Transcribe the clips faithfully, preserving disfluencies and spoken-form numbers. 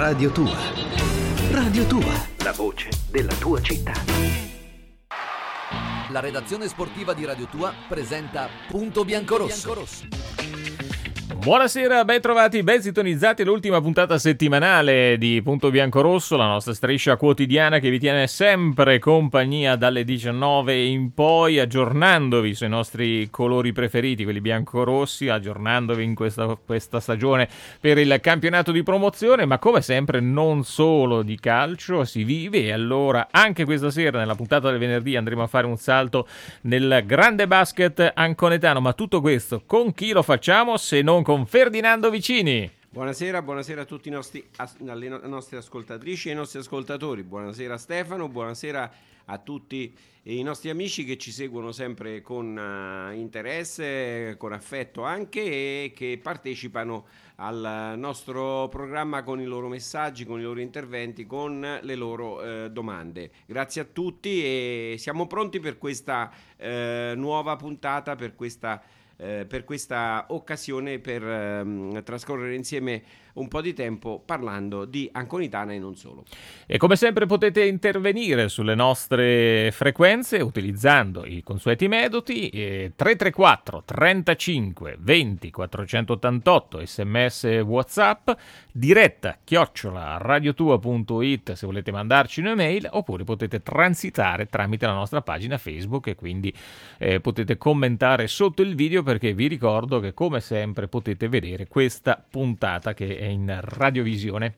Radio Tua. Radio Tua, la voce della tua città. La redazione sportiva di Radio Tua presenta Punto Biancorosso. Buonasera, ben trovati, ben sintonizzati all'ultima puntata settimanale di Punto Biancorosso, la nostra striscia quotidiana che vi tiene sempre compagnia dalle diciannove in poi, aggiornandovi sui nostri colori preferiti, quelli biancorossi, aggiornandovi in questa, questa stagione per il campionato di promozione, ma come sempre non solo di calcio si vive, e allora anche questa sera nella puntata del venerdì andremo a fare un salto nel grande basket anconetano, ma tutto questo con chi lo facciamo se non con con Ferdinando Vicini. Buonasera, buonasera a tutti i nostri, alle nostre ascoltatrici e ai nostri ascoltatori. Buonasera Stefano, buonasera a tutti i nostri amici che ci seguono sempre con uh, interesse, con affetto anche, e che partecipano al nostro programma con i loro messaggi, con i loro interventi, con le loro uh, domande. Grazie a tutti e siamo pronti per questa uh, nuova puntata, per questa Eh, per questa occasione, per ehm, trascorrere insieme un po' di tempo parlando di Anconitana e non solo. E come sempre potete intervenire sulle nostre frequenze utilizzando i consueti metodi eh, tre tre quattro trentacinque venti quattrocentottantotto, sms WhatsApp, diretta chiocciola radiotua punto it se volete mandarci un'email, oppure potete transitare tramite la nostra pagina Facebook e quindi eh, potete commentare sotto il video, perché vi ricordo che come sempre potete vedere questa puntata che è in radiovisione.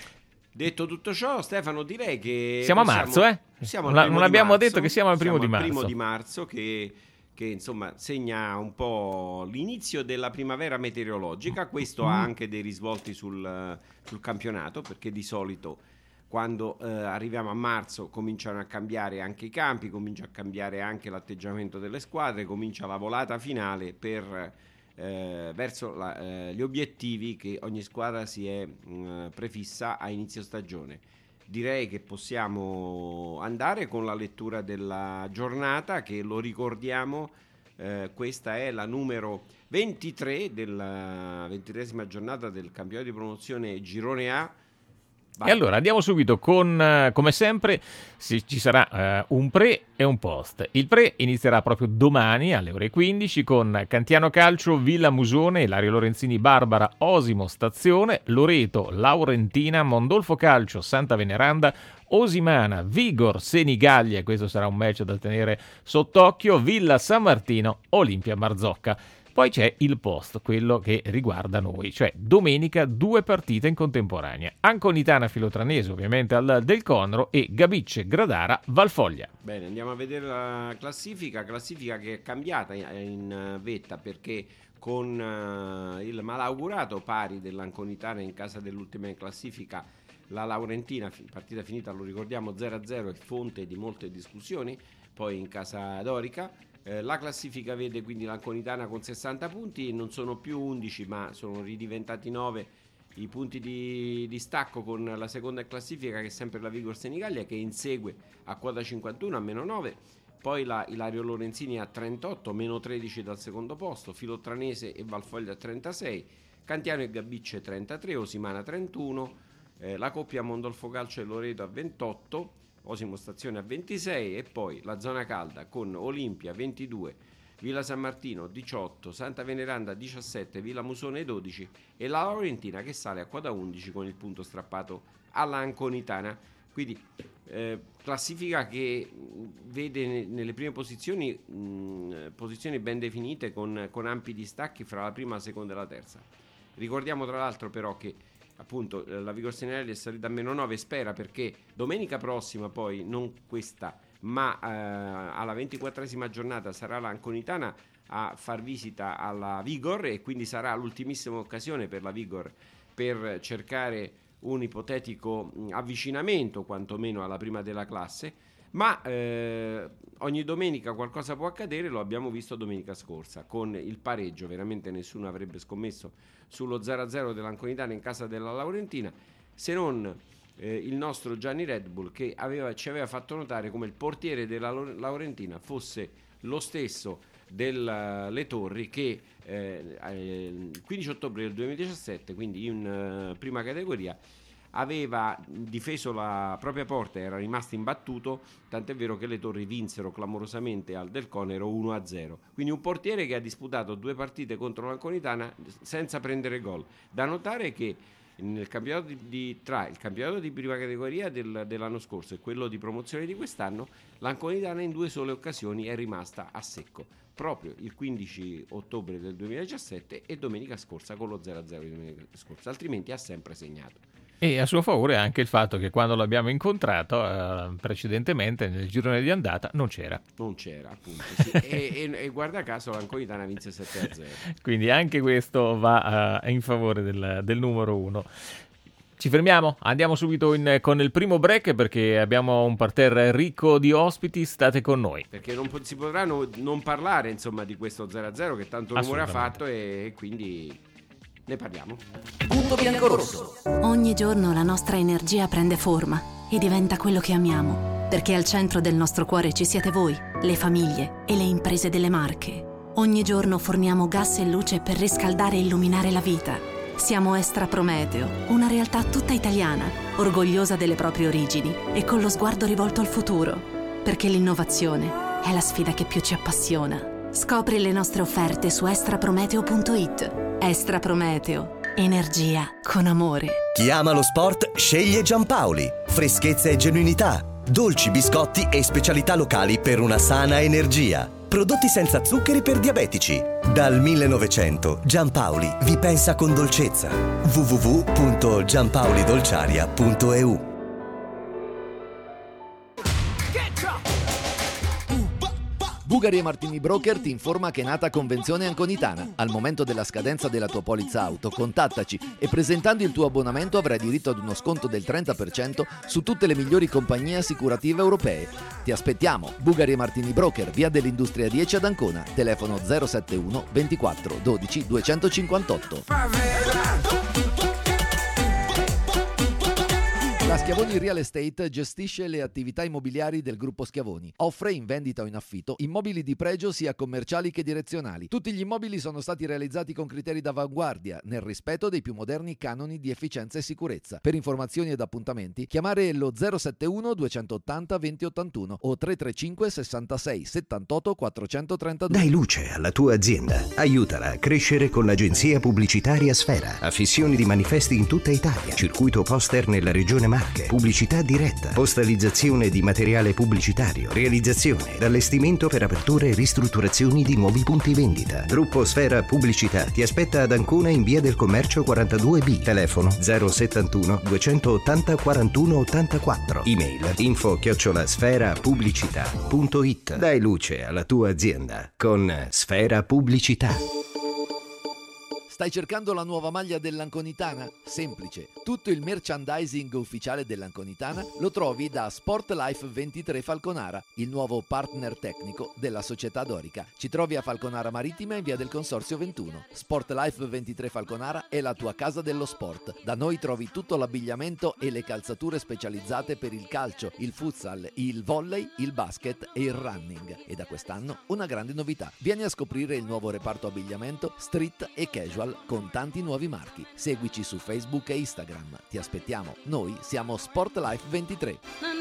Detto tutto ciò, Stefano, direi che siamo a marzo, eh? Siamo non, al non abbiamo marzo, detto che siamo al primo siamo di al marzo. primo di marzo che, che insomma segna un po' l'inizio della primavera meteorologica. Questo mm. ha anche dei risvolti sul, sul campionato, perché di solito quando eh, arriviamo a marzo cominciano a cambiare anche i campi, comincia a cambiare anche l'atteggiamento delle squadre, comincia la volata finale per eh, verso la, eh, gli obiettivi che ogni squadra si è mh, prefissa a inizio stagione. Direi che possiamo andare con la lettura della giornata, che lo ricordiamo, eh, questa è la numero ventitré della ventitreesima giornata del campionato di promozione Girone A. Vai. E allora andiamo subito con, come sempre, si, ci sarà uh, un pre e un post. Il pre inizierà proprio domani alle ore quindici con Cantiano Calcio, Villa Musone, Ilario Lorenzini Barbara, Osimo Stazione, Loreto, Laurentina, Mondolfo Calcio, Santa Veneranda, Osimana, Vigor, Senigallia, questo sarà un match da tenere sott'occhio, Villa San Martino, Olimpia Marzocca. Poi c'è il post, quello che riguarda noi, cioè domenica due partite in contemporanea. Anconitana Filotranese ovviamente al Del Conro e Gabicce Gradara Valfoglia. Bene, andiamo a vedere la classifica, classifica che è cambiata in vetta, perché con uh, il malaugurato pari dell'Anconitana in casa dell'ultima in classifica, la Laurentina, partita finita lo ricordiamo zero a zero, è fonte di molte discussioni, poi in casa Dorica. Eh, la classifica vede quindi l'Anconitana con sessanta punti, non sono più undici ma sono ridiventati nove i punti di, di stacco con la seconda classifica, che è sempre la Vigor Senigallia, che insegue a quota cinquantuno a meno nove, poi la Ilario Lorenzini a trentotto, meno tredici dal secondo posto, Filotranese e Valfoglia a trentasei, Cantiano e Gabicce trentatré, Osimana trentuno, eh, la coppia Mondolfo Calcio e Loreto a ventotto, Osimo Stazione a ventisei, e poi la zona calda con Olimpia ventidue, Villa San Martino diciotto, Santa Veneranda diciassette, Villa Musone dodici e la Laurentina che sale a quota undici con il punto strappato alla Anconitana. Quindi eh, classifica che vede nelle prime posizioni mh, posizioni ben definite con, con ampi distacchi fra la prima, la seconda e la terza. Ricordiamo tra l'altro però che appunto la Vigor Senigallia è salita a meno nove, spera, perché domenica prossima, poi non questa ma eh, alla ventiquattresima giornata sarà l'Anconitana a far visita alla Vigor, e quindi sarà l'ultimissima occasione per la Vigor per cercare un ipotetico avvicinamento quantomeno alla prima della classe. Ma eh, ogni domenica qualcosa può accadere, lo abbiamo visto domenica scorsa con il pareggio, veramente nessuno avrebbe scommesso sullo zero a zero dell'Anconitana in casa della Laurentina, se non eh, il nostro Gianni Red Bull, che aveva, ci aveva fatto notare come il portiere della Laurentina fosse lo stesso delle Torri che eh, il quindici ottobre del duemiladiciassette, quindi in uh, prima categoria, aveva difeso la propria porta, era rimasto imbattuto, tant'è vero che le Torri vinsero clamorosamente al Del Conero uno a zero. Quindi un portiere che ha disputato due partite contro l'Anconitana senza prendere gol. Da notare che nel campionato di, di, tra il campionato di prima categoria del, dell'anno scorso e quello di promozione di quest'anno, l'Anconitana in due sole occasioni è rimasta a secco, proprio il quindici ottobre del duemiladiciassette e domenica scorsa con lo zero a zero di domenica scorsa, altrimenti ha sempre segnato. E a suo favore anche il fatto che quando l'abbiamo incontrato eh, precedentemente nel girone di andata non c'era. Non c'era, appunto. Sì. e, e, e guarda caso l'Anconitana vinse sette a zero. Quindi anche questo va uh, in favore del, del numero uno. Ci fermiamo? Andiamo subito in, con il primo break perché abbiamo un parterre ricco di ospiti, state con noi. Perché non si potrà no, non parlare insomma di questo zero a zero che tanto rumore ha fatto e, e quindi... ne parliamo. Punto biancorosso. Ogni giorno la nostra energia prende forma e diventa quello che amiamo, perché al centro del nostro cuore ci siete voi, le famiglie e le imprese delle Marche. Ogni giorno forniamo gas e luce per riscaldare e illuminare la vita. Siamo Estra Prometeo, una realtà tutta italiana, orgogliosa delle proprie origini e con lo sguardo rivolto al futuro, perché l'innovazione è la sfida che più ci appassiona. Scopri le nostre offerte su estraprometeo punto it. Estra Prometeo. Energia con amore. Chi ama lo sport sceglie Giampaoli. Freschezza e genuinità. Dolci, biscotti e specialità locali per una sana energia. Prodotti senza zuccheri per diabetici. Dal millenovecento Giampaoli vi pensa con dolcezza. w w w punto giampaolidolciaria punto e u. Bugari e Martini Broker ti informa che è nata Convenzione Anconitana. Al momento della scadenza della tua polizza auto, contattaci e presentando il tuo abbonamento avrai diritto ad uno sconto del trenta per cento su tutte le migliori compagnie assicurative europee. Ti aspettiamo! Bugari e Martini Broker, via dell'Industria dieci ad Ancona, telefono zero sette uno ventiquattro dodici duecentocinquantotto. La Schiavoni Real Estate gestisce le attività immobiliari del gruppo Schiavoni. Offre in vendita o in affitto immobili di pregio sia commerciali che direzionali. Tutti gli immobili sono stati realizzati con criteri d'avanguardia, nel rispetto dei più moderni canoni di efficienza e sicurezza. Per informazioni ed appuntamenti, chiamare lo zero sette uno duecentottanta venti ottantuno o tre tre cinque sessantasei settantotto quattrocentotrentadue. Dai luce alla tua azienda. Aiutala a crescere con l'agenzia pubblicitaria Sfera. Affissioni di manifesti in tutta Italia. Circuito poster nella regione Marche. Pubblicità diretta, postalizzazione di materiale pubblicitario, realizzazione ed allestimento per aperture e ristrutturazioni di nuovi punti vendita. Gruppo Sfera Pubblicità ti aspetta ad Ancona in via del Commercio quarantadue B, telefono zero settantuno duecentottanta quarantuno ottantaquattro, email info chiocciola sfera pubblicità punto it. Dai luce alla tua azienda con Sfera Pubblicità. Stai cercando la nuova maglia dell'Anconitana? Semplice. Tutto il merchandising ufficiale dell'Anconitana lo trovi da Sportlife ventitré Falconara, il nuovo partner tecnico della società dorica. Ci trovi a Falconara Marittima in via del Consorzio ventuno. Sportlife ventitré Falconara è la tua casa dello sport. Da noi trovi tutto l'abbigliamento e le calzature specializzate per il calcio, il futsal, il volley, il basket e il running. E da quest'anno una grande novità. Vieni a scoprire il nuovo reparto abbigliamento street e casual con tanti nuovi marchi. Seguici su Facebook e Instagram. Ti aspettiamo. Noi siamo Sportlife ventitré.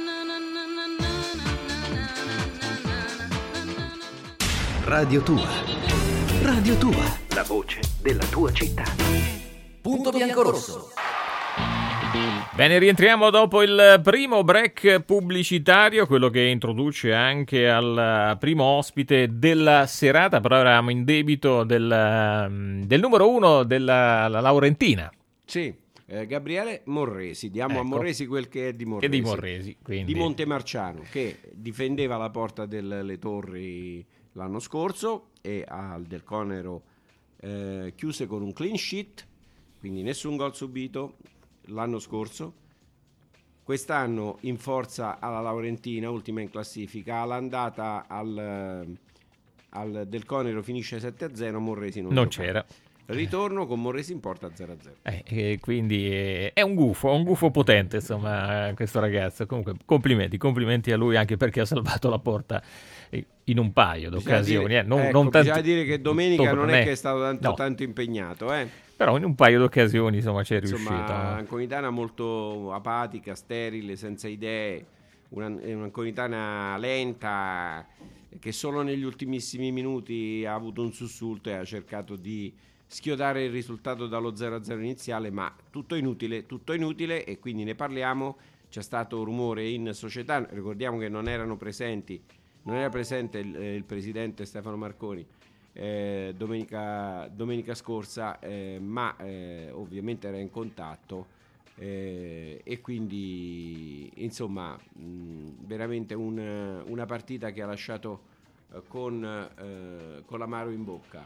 Radio Tua. Radio Tua. La voce della tua città. Punto biancorosso. Bene, rientriamo dopo il primo break pubblicitario, quello che introduce anche al primo ospite della serata, però eravamo in debito del, del numero uno della la Laurentina. Sì, eh, Gabriele Morresi, diamo ecco. a Morresi quel che è di Morresi. Che di Morresi, quindi. Di Montemarciano, che difendeva la porta delle Torri l'anno scorso e al Del Conero eh, chiuse con un clean sheet, quindi nessun gol subito l'anno scorso. Quest'anno in forza alla Laurentina, ultima in classifica, all'andata al, al Del Conero finisce sette a zero, Morresi non, non c'era. Ritorno con Morresi in porta zero a zero. Eh, e quindi è, è un gufo, un gufo potente, insomma, questo ragazzo. Comunque complimenti, complimenti a lui anche perché ha salvato la porta in un paio d'occasioni. Dire, eh. non, ecco, non tanto, bisogna dire che domenica non è, è che è stato tanto, no. tanto impegnato, eh. Però in un paio di occasioni insomma c'è Insomma, riuscito. L'Anconitana molto apatica, sterile, senza idee, una, un'Anconitana lenta che solo negli ultimissimi minuti ha avuto un sussulto e ha cercato di schiodare il risultato dallo zero a zero iniziale, ma tutto inutile, tutto inutile e quindi ne parliamo. C'è stato rumore in società, ricordiamo che non erano presenti, non era presente il, il presidente Stefano Marconi eh, domenica, domenica scorsa, eh, ma eh, ovviamente era in contatto eh, e quindi insomma mh, veramente un, una partita che ha lasciato eh, con, eh, con l'amaro in bocca.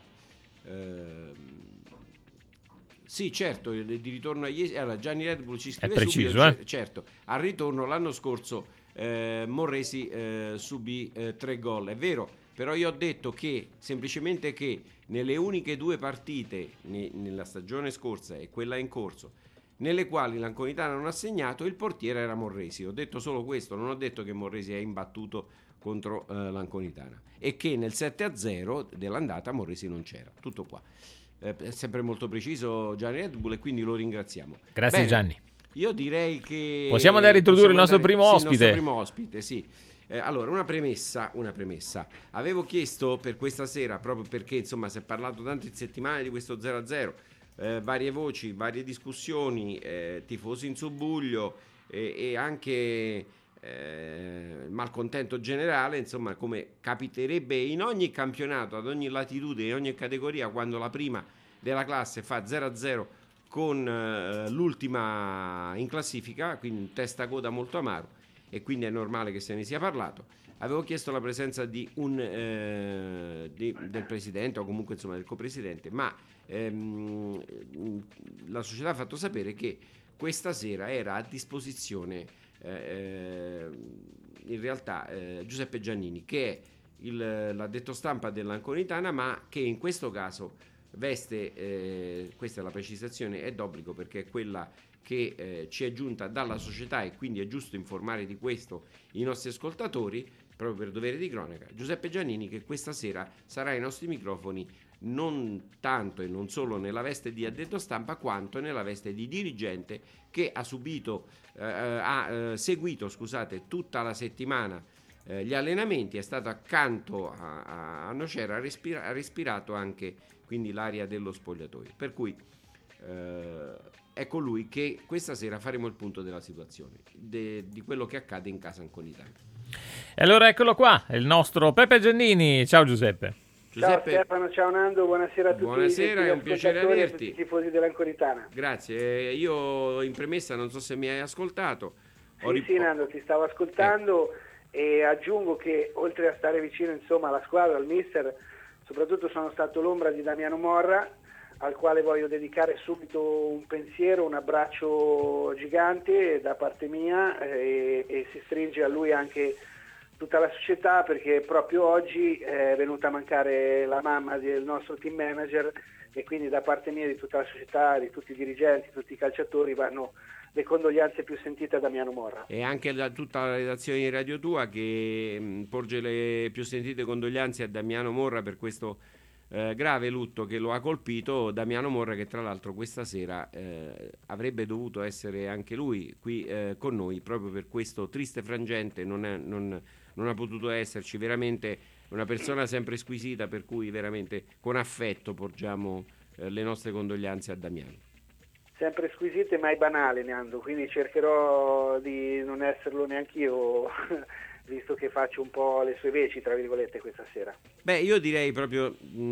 Eh, Sì, certo, di ritorno agli allora, Gianni Red Bull ci scrive È preciso, subito, eh? certo, al ritorno l'anno scorso eh, Morresi eh, subì eh, tre gol, è vero, però io ho detto che semplicemente che nelle uniche due partite ne, nella stagione scorsa e quella in corso nelle quali l'Anconitana non ha segnato, il portiere era Morresi. Ho detto solo questo, non ho detto che Morresi è imbattuto contro eh, l'Anconitana e che nel sette a zero dell'andata Morresi non c'era, tutto qua. È sempre molto preciso Gianni Red Bull e quindi lo ringraziamo. Grazie. Bene, Gianni. Io direi che possiamo andare a introdurre il nostro andare, primo sì, ospite. Il nostro primo ospite, sì. Eh, allora, una premessa, una premessa. Avevo chiesto per questa sera, proprio perché insomma si è parlato tante settimane di questo zero a zero, eh, varie voci, varie discussioni, eh, tifosi in subbuglio eh, e anche eh, malcontento generale, insomma, come capiterebbe in ogni campionato, ad ogni latitudine, in ogni categoria, quando la prima della classe fa zero a zero con eh, l'ultima in classifica, quindi un testa coda molto amaro, e quindi è normale che se ne sia parlato. Avevo chiesto la presenza di un eh, di, del presidente o comunque insomma del copresidente, ma ehm, la società ha fatto sapere che questa sera era a disposizione eh, in realtà eh, Giuseppe Giannini, che è il, l'addetto stampa dell'Anconitana, ma che in questo caso veste, eh, questa è la precisazione, è d'obbligo perché è quella che eh, ci è giunta dalla società e quindi è giusto informare di questo i nostri ascoltatori, proprio per dovere di cronaca. Giuseppe Giannini, che questa sera sarà ai nostri microfoni non tanto e non solo nella veste di addetto stampa quanto nella veste di dirigente, che ha subito eh, ha eh, seguito scusate tutta la settimana eh, gli allenamenti, è stato accanto a, a Nocera, ha, respira, ha respirato anche quindi l'aria dello spogliatoio, per cui eh, è con lui che questa sera faremo il punto della situazione, de, di quello che accade in casa Anconitana. E allora eccolo qua, il nostro Peppe Giannini. Ciao Giuseppe. Giuseppe. Ciao Stefano, ciao Nando, buonasera a tutti. Buonasera, è un piacere averti. I tifosi dell'Anconitana. Grazie, io in premessa non so se mi hai ascoltato. Sì, rip- sì Nando, ti stavo ascoltando eh. e aggiungo che oltre a stare vicino insomma alla squadra, al mister, soprattutto sono stato l'ombra di Damiano Morra, al quale voglio dedicare subito un pensiero, un abbraccio gigante da parte mia e, e si stringe a lui anche tutta la società, perché proprio oggi è venuta a mancare la mamma del nostro team manager e quindi da parte mia, di tutta la società, di tutti i dirigenti, tutti i calciatori, vanno le condoglianze più sentite a Damiano Morra. E anche da tutta la redazione di Radio Tua che mh, porge le più sentite condoglianze a Damiano Morra per questo eh, grave lutto che lo ha colpito. Damiano Morra, che tra l'altro questa sera eh, avrebbe dovuto essere anche lui qui eh, con noi proprio per questo triste frangente, non, è, non, non ha potuto esserci. Veramente una persona sempre squisita, per cui veramente con affetto porgiamo eh, le nostre condoglianze a Damiano. Sempre squisite, mai banale, Nando, quindi cercherò di non esserlo neanch'io, visto che faccio un po' le sue veci, tra virgolette, questa sera. Beh, io direi proprio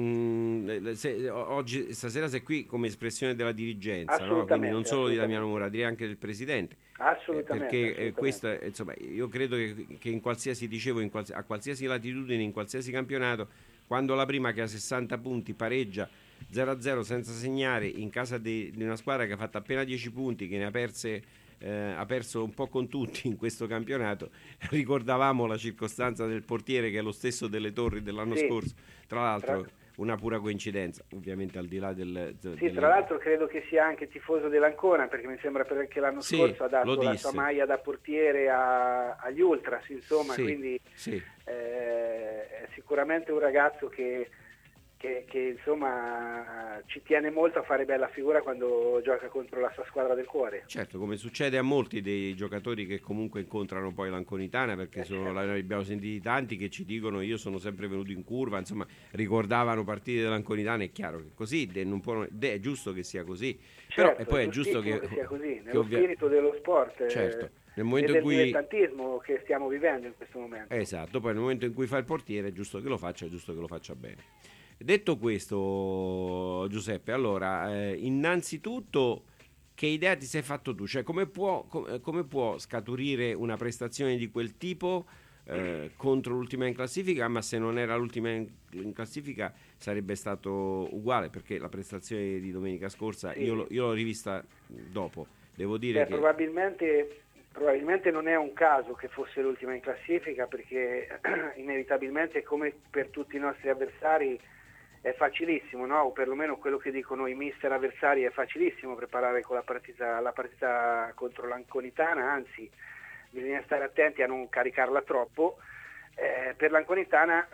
mh, se, oggi, stasera sei qui come espressione della dirigenza, no? Quindi non solo di Damiano Morra, direi anche del presidente. Assolutamente. Eh, perché assolutamente. Questa, insomma, io credo che, che in qualsiasi, dicevo, in quals- a qualsiasi latitudine, in qualsiasi campionato, quando la prima che ha sessanta punti pareggia zero a zero senza segnare in casa di, di una squadra che ha fatto appena dieci punti, che ne ha perse eh, ha perso un po' con tutti in questo campionato. Ricordavamo la circostanza del portiere che è lo stesso delle Torri dell'anno sì. scorso, tra l'altro tra... una pura coincidenza, ovviamente al di là del, del sì, tra l'altro credo che sia anche tifoso dell'Ancona, perché mi sembra che l'anno sì, scorso ha dato la sua maglia da portiere a, agli Ultras, insomma, sì, quindi sì. Eh, è sicuramente un ragazzo che che, che insomma ci tiene molto a fare bella figura quando gioca contro la sua squadra del cuore. Certo, come succede a molti dei giocatori che comunque incontrano poi l'Anconitana, perché Eh, sono, certo. abbiamo sentiti tanti che ci dicono io sono sempre venuto in curva, insomma ricordavano partite dell'Anconitana. È chiaro che così de- non può, de- è giusto che sia così, però Certo, e poi è giusto giustissimo che, che sia così, che nello ovvia- spirito dello sport, eh, certo, nel e momento del in cui dilettantismo che stiamo vivendo in questo momento. esatto, poi nel momento in cui fa il portiere è giusto che lo faccia, è giusto che lo faccia bene. Detto questo, Giuseppe, allora, eh, innanzitutto che idea ti sei fatto tu? Cioè come può, com- come può scaturire una prestazione di quel tipo eh, contro l'ultima in classifica, ma se non era l'ultima in, in classifica sarebbe stato uguale, perché la prestazione di domenica scorsa Sì. io, l'ho, io l'ho rivista dopo, devo dire Beh, che... probabilmente, probabilmente non è un caso che fosse l'ultima in classifica, perché inevitabilmente, come per tutti i nostri avversari, è facilissimo, no? O perlomeno quello che dicono i mister avversari, è facilissimo preparare con la partita, la partita contro l'Anconitana, anzi bisogna stare attenti a non caricarla troppo. Eh, per l'Anconitana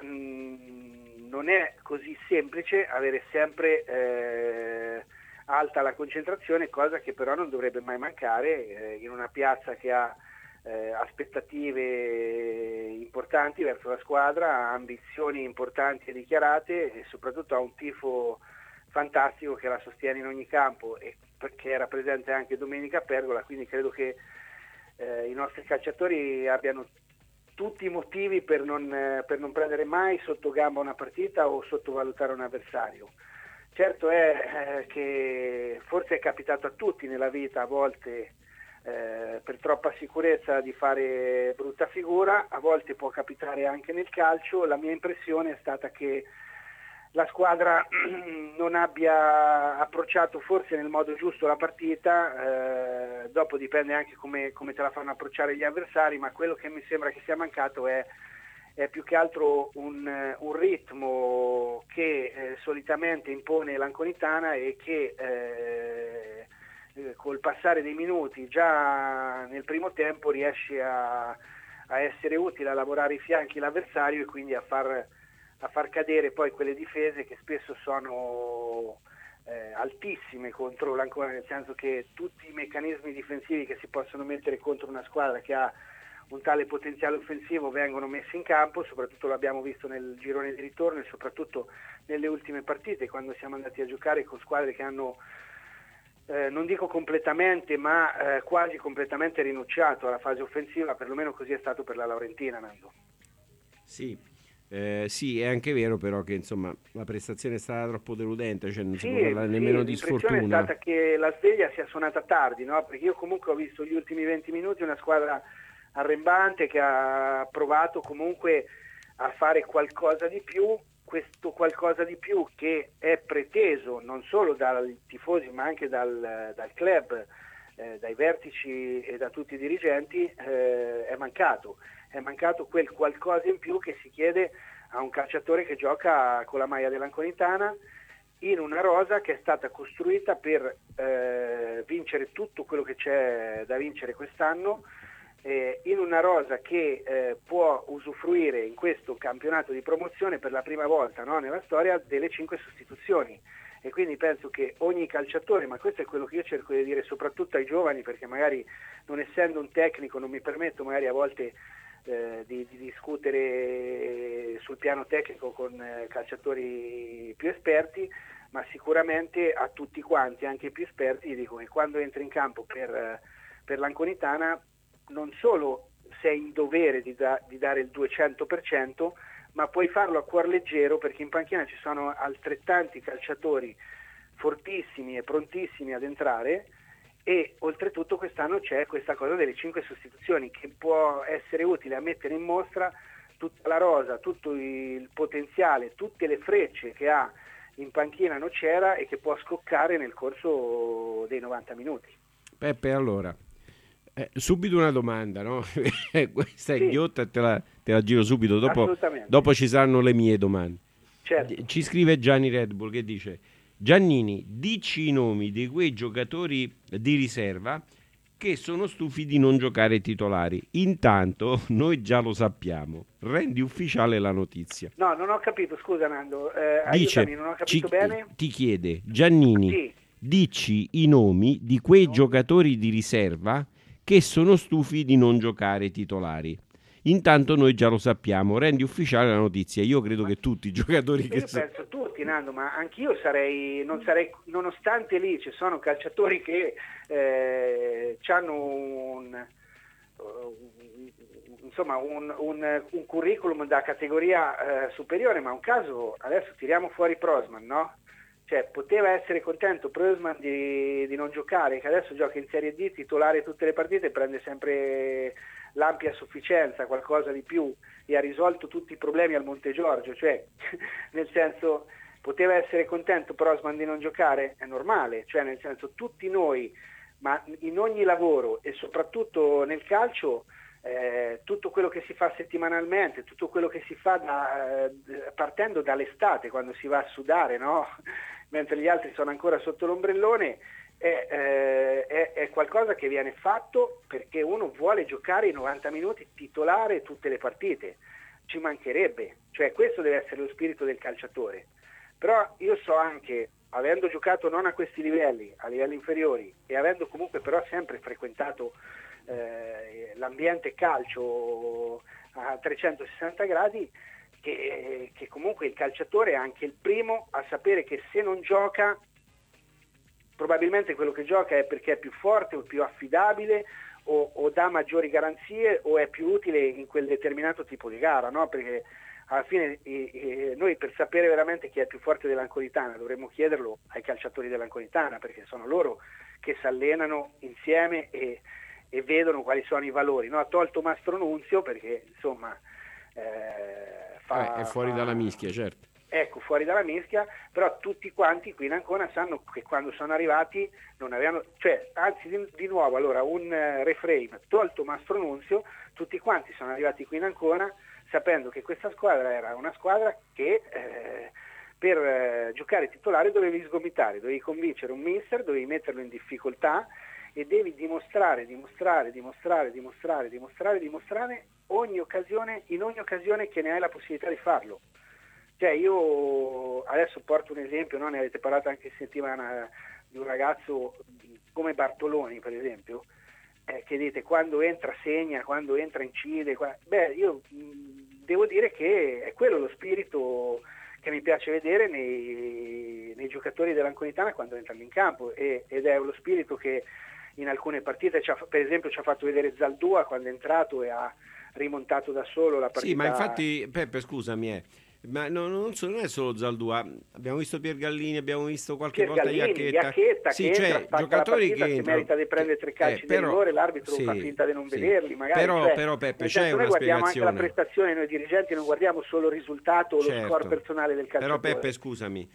mh, non è così semplice avere sempre eh, alta la concentrazione, cosa che però non dovrebbe mai mancare eh, in una piazza che ha eh, aspettative importanti verso la squadra, ambizioni importanti e dichiarate, e soprattutto ha un tifo fantastico che la sostiene in ogni campo e che era presente anche domenica a Pergola, quindi credo che eh, i nostri calciatori abbiano tutti i motivi per non, eh, per non prendere mai sotto gamba una partita o sottovalutare un avversario. Certo è eh, che forse è capitato a tutti nella vita a volte eh, per troppa sicurezza di fare brutta figura, a volte può capitare anche nel calcio. La mia impressione è stata che la squadra non abbia approcciato forse nel modo giusto la partita, eh, dopo dipende anche come, come te la fanno approcciare gli avversari, ma quello che mi sembra che sia mancato è, è più che altro un, un ritmo che eh, solitamente impone l'Anconitana e che eh, eh, col passare dei minuti già nel primo tempo riesce a, a essere utile, a lavorare i fianchi l'avversario e quindi a far a far cadere poi quelle difese che spesso sono eh, altissime contro l'Ancona, nel senso che tutti i meccanismi difensivi che si possono mettere contro una squadra che ha un tale potenziale offensivo vengono messi in campo, soprattutto l'abbiamo visto nel girone di ritorno e soprattutto nelle ultime partite, quando siamo andati a giocare con squadre che hanno eh, non dico completamente, ma eh, quasi completamente rinunciato alla fase offensiva, perlomeno così è stato per la Laurentina, Nando. Sì. Eh, sì, è anche vero però che insomma la prestazione è stata troppo deludente, cioè non Sì, si può parlare nemmeno sì, di l'impressione sfortuna. è stata che la sveglia sia suonata tardi, no? Perché io comunque ho visto gli ultimi venti minuti una squadra arrembante che ha provato comunque a fare qualcosa di più, questo qualcosa di più che è preteso non solo dai tifosi ma anche dal, dal club, eh, dai vertici e da tutti i dirigenti, eh, è mancato. È mancato quel qualcosa in più che si chiede a un calciatore che gioca con la maglia dell'Anconitana in una rosa che è stata costruita per eh, vincere tutto quello che c'è da vincere quest'anno, eh, in una rosa che eh, può usufruire in questo campionato di promozione per la prima volta, no, nella storia delle cinque sostituzioni. E quindi penso che ogni calciatore, ma questo è quello che io cerco di dire soprattutto ai giovani, perché magari non essendo un tecnico non mi permetto magari a volte Eh, di, di discutere sul piano tecnico con eh, calciatori più esperti, ma sicuramente a tutti quanti, anche i più esperti, dico che quando entri in campo per, eh, per l'Anconitana non solo sei in dovere di, da, di dare il duecento per cento, ma puoi farlo a cuor leggero, perché in panchina ci sono altrettanti calciatori fortissimi e prontissimi ad entrare. E oltretutto quest'anno c'è questa cosa delle cinque sostituzioni che può essere utile a mettere in mostra tutta la rosa, tutto il potenziale, tutte le frecce che ha in panchina Nocera e che può scoccare nel corso dei novanta minuti. Peppe, allora, eh, subito una domanda, no? Questa è Sì. ghiotta e te la, te la giro subito, dopo, Assolutamente. dopo ci saranno le mie domande. Certo. Ci scrive Gianni Red Bull che dice: Giannini, dici i nomi di quei giocatori di riserva che sono stufi di non giocare titolari. Intanto noi già lo sappiamo. Rendi ufficiale la notizia. No, non ho capito, scusa Nando, eh, Dice, aiutami, non ho capito ci, bene. Ti chiede, Giannini, Sì. dici i nomi di quei giocatori di riserva che sono stufi di non giocare titolari. Intanto noi già lo sappiamo, rendi ufficiale la notizia. Io credo che tutti i giocatori Io che sono... penso tutti, Nando, ma anch'io sarei, non sarei, nonostante lì ci sono calciatori che eh, hanno un, uh, insomma un, un, un curriculum da categoria eh, superiore, ma un caso, adesso tiriamo fuori Prosman, no? Cioè, poteva essere contento Prosman di, di non giocare, che adesso gioca in Serie D, titolare tutte le partite e prende sempre l'ampia sufficienza, qualcosa di più, e ha risolto tutti i problemi al Monte Giorgio, cioè nel senso, poteva essere contento Prosman di non giocare? È normale, cioè nel senso, tutti noi, ma in ogni lavoro e soprattutto nel calcio, eh, tutto quello che si fa settimanalmente, tutto quello che si fa da, eh, partendo dall'estate, quando si va a sudare, no? Mentre gli altri sono ancora sotto l'ombrellone, È, eh, è, è qualcosa che viene fatto perché uno vuole giocare i novanta minuti titolare tutte le partite, ci mancherebbe, cioè questo deve essere lo spirito del calciatore. Però io so anche, avendo giocato non a questi livelli, a livelli inferiori, e avendo comunque però sempre frequentato eh, l'ambiente calcio a trecentosessanta gradi, che, che comunque il calciatore è anche il primo a sapere che se non gioca, probabilmente quello che gioca è perché è più forte o più affidabile o, o dà maggiori garanzie o è più utile in quel determinato tipo di gara, no? Perché alla fine eh, eh, noi per sapere veramente chi è più forte dell'Anconitana dovremmo chiederlo ai calciatori dell'Anconitana, perché sono loro che si allenano insieme e, e vedono quali sono i valori, no? Ha tolto Mastro Nunzio perché insomma eh, fa, eh, è fuori fa, dalla mischia, certo. Ecco, fuori dalla mischia, però tutti quanti qui in Ancona sanno che quando sono arrivati non avevano, cioè, anzi di, di nuovo, allora un uh, reframe, tolto Mastro Nunzio, tutti quanti sono arrivati qui in Ancona sapendo che questa squadra era una squadra che eh, per eh, giocare titolare dovevi sgomitare, dovevi convincere un mister, dovevi metterlo in difficoltà e devi dimostrare, dimostrare, dimostrare, dimostrare, dimostrare, dimostrare ogni occasione, in ogni occasione che ne hai la possibilità di farlo. Cioè io adesso porto un esempio, no? Ne avete parlato anche settimana di un ragazzo come Bartoloni per esempio, eh, che dite quando entra segna, quando entra incide, qua... beh io mh, devo dire che è quello lo spirito che mi piace vedere nei, nei giocatori dell'Anconitana quando entrano in campo e, ed è lo spirito che in alcune partite ci ha, per esempio ci ha fatto vedere Zaldua quando è entrato e ha rimontato da solo la partita. Sì, ma infatti Peppe scusami eh. Ma no, non, so, non è solo Zaldua, abbiamo visto Piergallini, abbiamo visto qualche Pier volta Gallini, Iacchetta, Iacchetta sì, che cioè entra, giocatori partita, che che merita di prendere tre calci eh, di però, rigore, l'arbitro sì, fa finta di non sì. vederli, magari. Però, cioè, però Peppe nel c'è senso, una noi guardiamo spiegazione. anche la prestazione, noi dirigenti non guardiamo solo il risultato o certo. lo score personale del calciatore. Però Peppe scusami,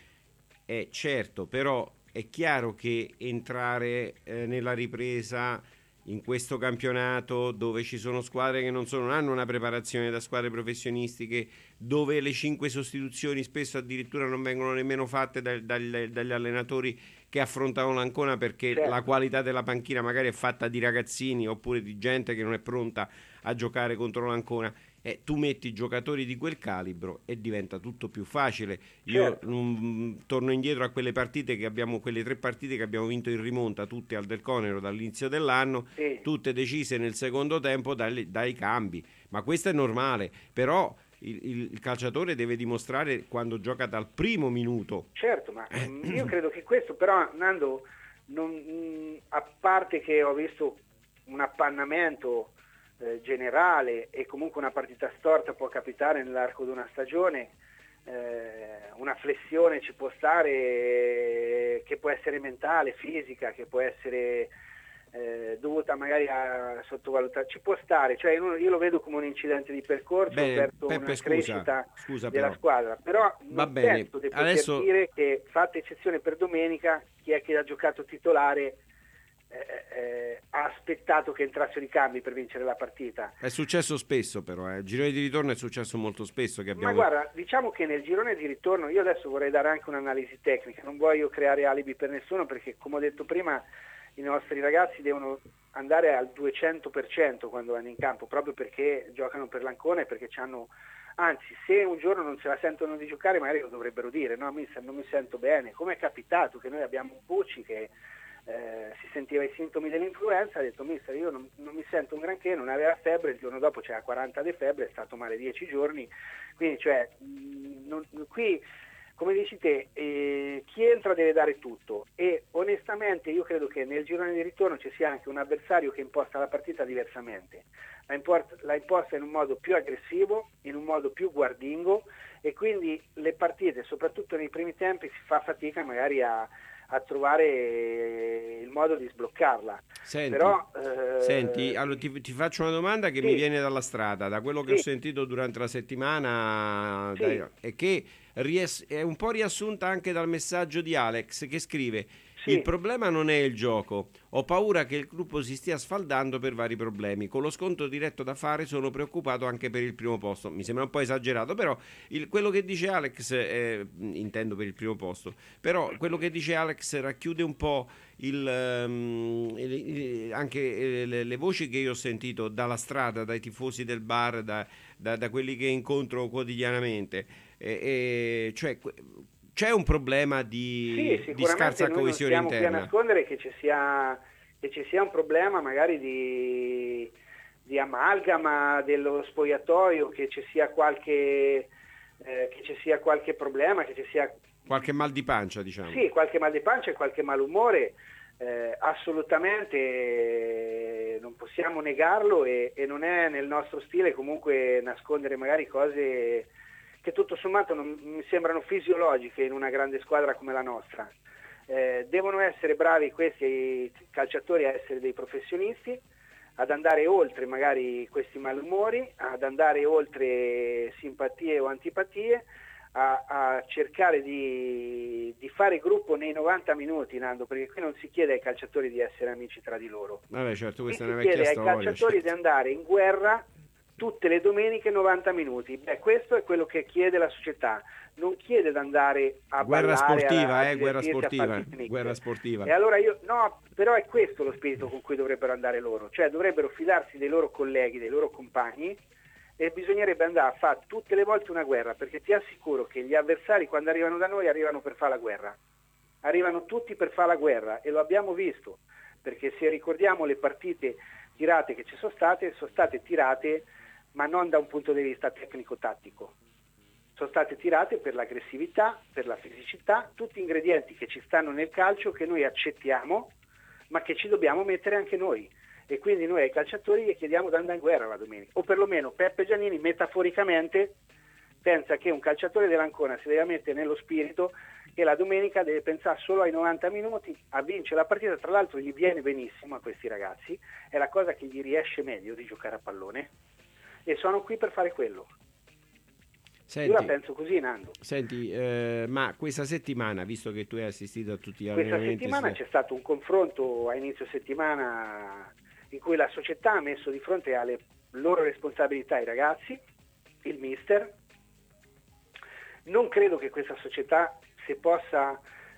è certo, però è chiaro che entrare eh, nella ripresa in questo campionato dove ci sono squadre che non, sono, non hanno una preparazione da squadre professionistiche, dove le cinque sostituzioni spesso addirittura non vengono nemmeno fatte dai, dagli, dagli allenatori che affrontano l'Ancona perché certo. la qualità della panchina magari è fatta di ragazzini oppure di gente che non è pronta a giocare contro l'Ancona. Eh, tu metti giocatori di quel calibro e diventa tutto più facile. Io certo. um, torno indietro a quelle partite che abbiamo, quelle tre partite che abbiamo vinto in rimonta, tutte al Del Conero dall'inizio dell'anno, sì. tutte decise nel secondo tempo dai, dai cambi. Ma questo è normale, però il, il, il calciatore deve dimostrare quando gioca dal primo minuto. Certo, ma io credo che questo però, Nando, non, a parte che ho visto un appannamento generale e comunque una partita storta può capitare nell'arco di una stagione, eh, una flessione ci può stare che può essere mentale, fisica, che può essere eh, dovuta magari a sottovalutare, ci può stare, cioè io, io lo vedo come un incidente di percorso bene, verso Peppe, una scusa, crescita scusa, della però. squadra, però Va non bene. penso di poter Adesso... dire che, fatta eccezione per domenica, chi è che ha giocato titolare Eh, eh, ha aspettato che entrassero i cambi per vincere la partita. È successo spesso però, eh. il girone di ritorno è successo molto spesso che abbiamo... Ma guarda, diciamo che nel girone di ritorno io adesso vorrei dare anche un'analisi tecnica, non voglio creare alibi per nessuno perché come ho detto prima i nostri ragazzi devono andare al duecento per cento quando vanno in campo, proprio perché giocano per l'Ancona e perché c'hanno, anzi, se un giorno non se la sentono di giocare magari lo dovrebbero dire, no, mister, non mi sento bene, come è capitato che noi abbiamo un Pucci che eh, si sentiva i sintomi dell'influenza, ha detto mister io non, non mi sento un granché, non aveva febbre, il giorno dopo c'era quaranta di febbre, è stato male dieci giorni, quindi cioè mh, non, qui come dici te, eh, chi entra deve dare tutto e onestamente io credo che nel girone di ritorno ci sia anche un avversario che imposta la partita diversamente, la, import- la imposta in un modo più aggressivo, in un modo più guardingo e quindi le partite, soprattutto nei primi tempi, si fa fatica magari a, a trovare il modo di sbloccarla. Senti, Però, eh, senti allora ti, ti faccio una domanda che sì. mi viene dalla strada, da quello che Sì. ho sentito durante la settimana, Sì. dai, e che ries- è un po' riassunta anche dal messaggio di Alex che scrive: Sì. il problema non è il gioco, ho paura che il gruppo si stia sfaldando per vari problemi, con lo scontro diretto da fare sono preoccupato anche per il primo posto. Mi sembra un po' esagerato, però il, quello che dice Alex, eh, intendo per il primo posto, però quello che dice Alex racchiude un po' il, um, il, il, anche eh, le, le voci che io ho sentito dalla strada, dai tifosi del bar, da, da, da quelli che incontro quotidianamente, e, e, cioè c'è un problema di, sì, di scarsa noi coesione non stiamo interna. qui a nascondere che ci sia, che ci sia un problema magari di, di amalgama dello spogliatoio, che ci sia qualche, eh, che ci sia qualche problema, che ci sia qualche mal di pancia, diciamo. Sì, qualche mal di pancia e qualche malumore, eh, assolutamente eh, non possiamo negarlo e, e non è nel nostro stile comunque nascondere magari cose che tutto sommato non, mi sembrano fisiologiche in una grande squadra come la nostra. Eh, devono essere bravi questi calciatori a essere dei professionisti, ad andare oltre magari questi malumori, ad andare oltre simpatie o antipatie, a, a cercare di, di fare gruppo nei novanta minuti, Nando, perché qui non si chiede ai calciatori di essere amici tra di loro. Vabbè, certo, questa qui è una si vecchia chiede storia. ai calciatori certo. di andare in guerra tutte le domeniche novanta minuti. Beh, questo è quello che chiede la società. Non chiede di andare a guerra ballare, sportiva, a, a eh, guerra sportiva, a fare picnic. guerra sportiva. E allora io no, però è questo lo spirito con cui dovrebbero andare loro, cioè dovrebbero fidarsi dei loro colleghi, dei loro compagni e bisognerebbe andare a fare tutte le volte una guerra, perché ti assicuro che gli avversari quando arrivano da noi arrivano per fare la guerra. Arrivano tutti per fare la guerra e lo abbiamo visto, perché se ricordiamo le partite tirate che ci sono state, sono state tirate ma non da un punto di vista tecnico-tattico. Sono state tirate per l'aggressività, per la fisicità, tutti ingredienti che ci stanno nel calcio, che noi accettiamo, ma che ci dobbiamo mettere anche noi. E quindi noi ai calciatori gli chiediamo di andare in guerra la domenica. O perlomeno Peppe Giannini metaforicamente pensa che un calciatore dell'Ancona si deve mettere nello spirito che la domenica deve pensare solo ai novanta minuti a vincere la partita. Tra l'altro gli viene benissimo a questi ragazzi, è la cosa che gli riesce meglio di giocare a pallone. E sono qui per fare quello. Senti, io la penso così, Nando. Senti, eh, ma questa settimana, visto che tu hai assistito a tutti gli questa allenamenti, settimana se... c'è stato un confronto a inizio settimana in cui la società ha messo di fronte alle loro responsabilità i ragazzi, il mister. Non credo che questa società, se possa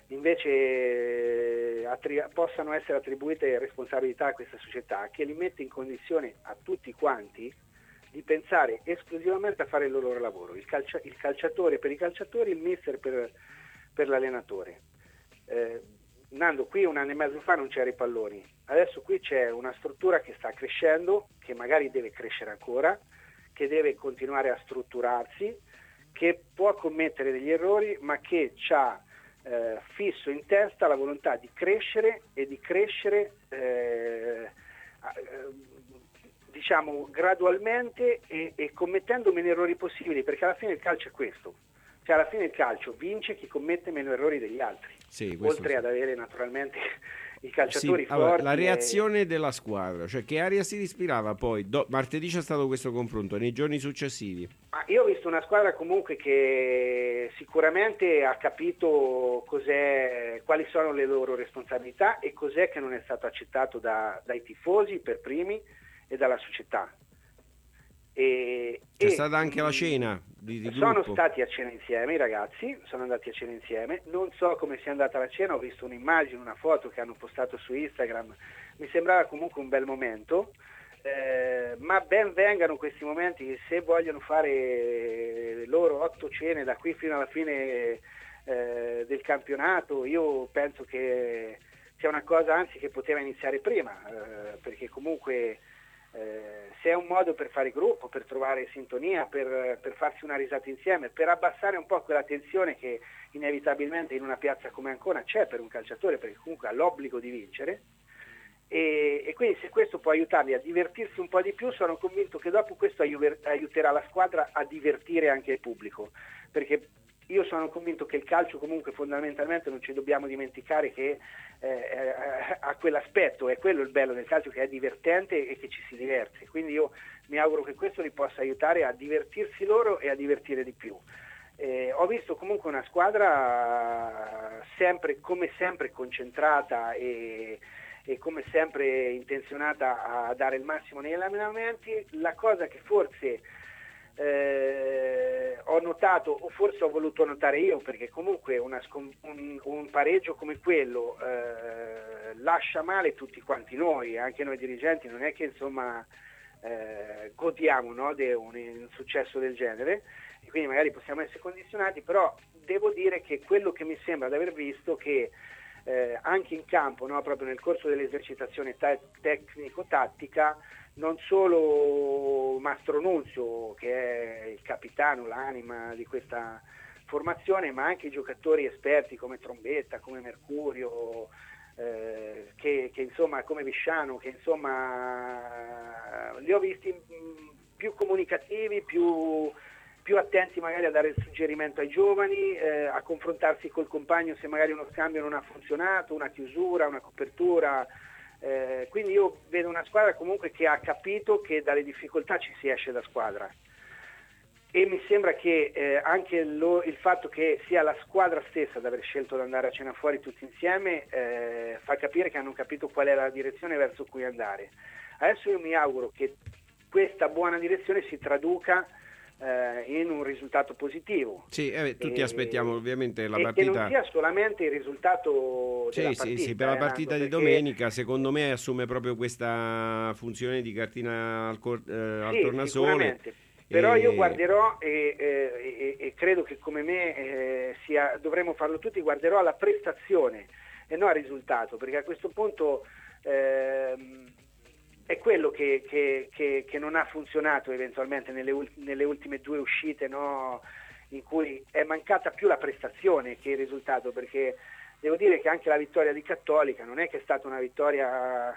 invece attri- possano essere attribuite responsabilità a questa società, che li mette in condizione a tutti quanti di pensare esclusivamente a fare il loro lavoro, il, calcia- il calciatore per i calciatori, il mister per, per l'allenatore. Eh, Nando, qui un anno e mezzo fa non c'erano i palloni, adesso qui c'è una struttura che sta crescendo, che magari deve crescere ancora, che deve continuare a strutturarsi, che può commettere degli errori, ma che ha eh, fisso in testa la volontà di crescere e di crescere eh, eh, diciamo gradualmente e, e commettendo meno errori possibili, perché alla fine il calcio è questo, cioè alla fine il calcio vince chi commette meno errori degli altri, sì, oltre sì. ad avere naturalmente i calciatori sì, forti. allora, la reazione e... della squadra, cioè che aria si ispirava poi? Do, martedì c'è stato questo confronto, nei giorni successivi. Ah, io ho visto una squadra comunque che sicuramente ha capito cos'è, quali sono le loro responsabilità e cos'è che non è stato accettato da, dai tifosi per primi e dalla società. E, C'è e, stata anche la mh, cena di, di sono gruppo. stati a cena insieme i ragazzi, sono andati a cena insieme, non so come sia andata la cena, ho visto un'immagine, una foto che hanno postato su Instagram, mi sembrava comunque un bel momento, eh, ma ben vengano questi momenti che se vogliono fare loro otto cene da qui fino alla fine eh, del campionato, io penso che sia una cosa anzi che poteva iniziare prima, eh, perché comunque Eh, se è un modo per fare gruppo, per trovare sintonia, per, per farsi una risata insieme, per abbassare un po' quella tensione che inevitabilmente in una piazza come Ancona c'è per un calciatore, perché comunque ha l'obbligo di vincere, e, e quindi se questo può aiutarli a divertirsi un po' di più, sono convinto che dopo questo aiuter, aiuterà la squadra a divertire anche il pubblico, perché io sono convinto che il calcio comunque fondamentalmente non ci dobbiamo dimenticare che eh, ha quell'aspetto, è quello il bello del calcio, che è divertente e che ci si diverte, quindi io mi auguro che questo li possa aiutare a divertirsi loro e a divertire di più. Eh, ho visto comunque una squadra sempre, come sempre concentrata e, e come sempre intenzionata a dare il massimo negli allenamenti. La cosa che forse Eh, ho notato, o forse ho voluto notare io, perché comunque una, un, un pareggio come quello eh, lascia male tutti quanti noi, anche noi dirigenti, non è che insomma eh, godiamo, no, di un, un successo del genere, e quindi magari possiamo essere condizionati, però devo dire che quello che mi sembra di aver visto che eh, anche in campo, no, proprio nel corso dell'esercitazione te- tecnico-tattica, non solo Mastro Nunzio, che è il capitano, l'anima di questa formazione, ma anche i giocatori esperti come Trombetta, come Mercurio, eh, che, che insomma come Visciano, che insomma li ho visti mh, più comunicativi, più, più attenti magari a dare il suggerimento ai giovani, eh, a confrontarsi col compagno se magari uno scambio non ha funzionato, una chiusura, una copertura. Eh, quindi io vedo una squadra comunque che ha capito che dalle difficoltà ci si esce da squadra, e mi sembra che eh, anche lo, il fatto che sia la squadra stessa ad aver scelto di andare a cena fuori tutti insieme eh, fa capire che hanno capito qual è la direzione verso cui andare. Adesso io mi auguro che questa buona direzione si traduca eh, in un risultato positivo. Sì, eh, tutti e, aspettiamo ovviamente la e partita. che non sia solamente il risultato sì, della sì, partita. sì, per la eh, partita Nando, di perché... domenica secondo me assume proprio questa funzione di cartina al, cor- eh, al sì, tornasole. Sicuramente. Però e... io guarderò e, e, e, e credo che come me eh, sia, dovremmo farlo tutti, guarderò alla prestazione e non al risultato, perché a questo punto ehm, è quello che, che, che, che non ha funzionato eventualmente nelle, nelle ultime due uscite, no? In cui è mancata più la prestazione che il risultato, perché devo dire che anche la vittoria di Cattolica non è che è stata una vittoria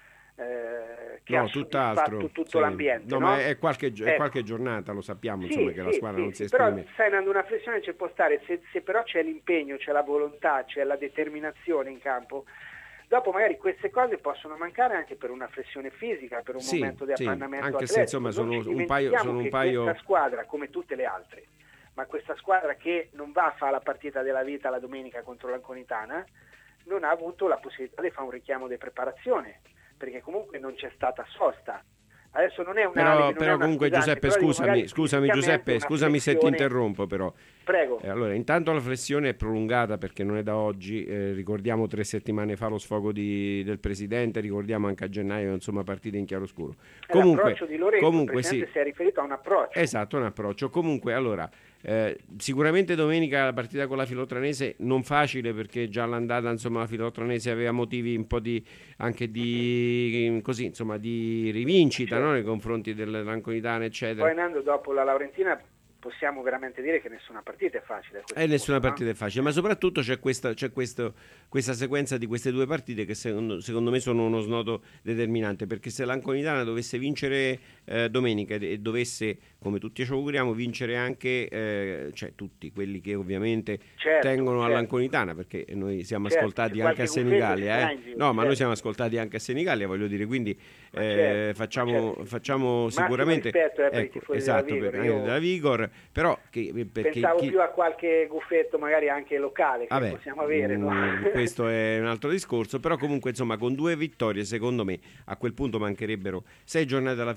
eh, che no, ha tutt'altro, soddisfatto tutto sì. l'ambiente. No, no? ma è qualche, è ecco. qualche giornata, lo sappiamo, Sì, insomma, che sì, la squadra sì, non sì, si esprime. però sai, Nando, una flessione ci può stare, se, se però c'è l'impegno, c'è la volontà, c'è la determinazione in campo, dopo magari queste cose possono mancare anche per una flessione fisica, per un sì, momento di sì, appannamento anche atletico. se insomma sono non ci un paio, sono un che paio... questa squadra, come tutte le altre, ma questa squadra che non va a fare la partita della vita la domenica contro l'Anconitana, non ha avuto la possibilità di fare un richiamo di preparazione, perché comunque non c'è stata sosta. Adesso non è un però, alibi, però non è comunque una Giuseppe scusante, però scusami, dico, scusami Giuseppe, una scusami se ti flessione... interrompo però. Prego. Eh, allora, intanto la flessione è prolungata perché non è da oggi, eh, ricordiamo tre settimane fa lo sfogo di, del Presidente, ricordiamo anche a gennaio, insomma, partite in chiaroscuro. È Comunque, l'approccio di Lorenzo, comunque il Presidente sì. si è riferito a un approccio. Esatto, un approccio. Comunque, allora, eh, sicuramente domenica la partita con la Filotranese non facile perché già all'andata, insomma, la Filotranese aveva motivi un po' di anche di così, insomma, di rivincita, Certo. no? Nei confronti dell'Anconitana, eccetera. Poi Nando, dopo la Laurentina possiamo veramente dire che nessuna partita è facile. E eh, nessuna punto, partita no? è facile, ma soprattutto c'è, questa, c'è questo, questa sequenza di queste due partite che secondo, secondo me sono uno snodo determinante, perché se l'Anconitana dovesse vincere eh, domenica e dovesse, come tutti ci auguriamo, vincere anche eh, cioè tutti quelli che ovviamente certo, tengono certo. all'Anconitana, perché noi siamo certo, ascoltati anche a Senigallia, eh? no, certo. ma noi siamo ascoltati anche a Senigallia, voglio dire, quindi eh, certo, facciamo, certo. facciamo sicuramente rispetto, eh, per i ecco, tifosi esatto, della Vigor. per, Io... della Vigor. Però che, perché pensavo chi... più a qualche guffetto magari anche locale che Vabbè, possiamo avere, no? mh, questo è un altro discorso, però comunque insomma con due vittorie secondo me a quel punto mancherebbero sei giornate alla fine, diciotto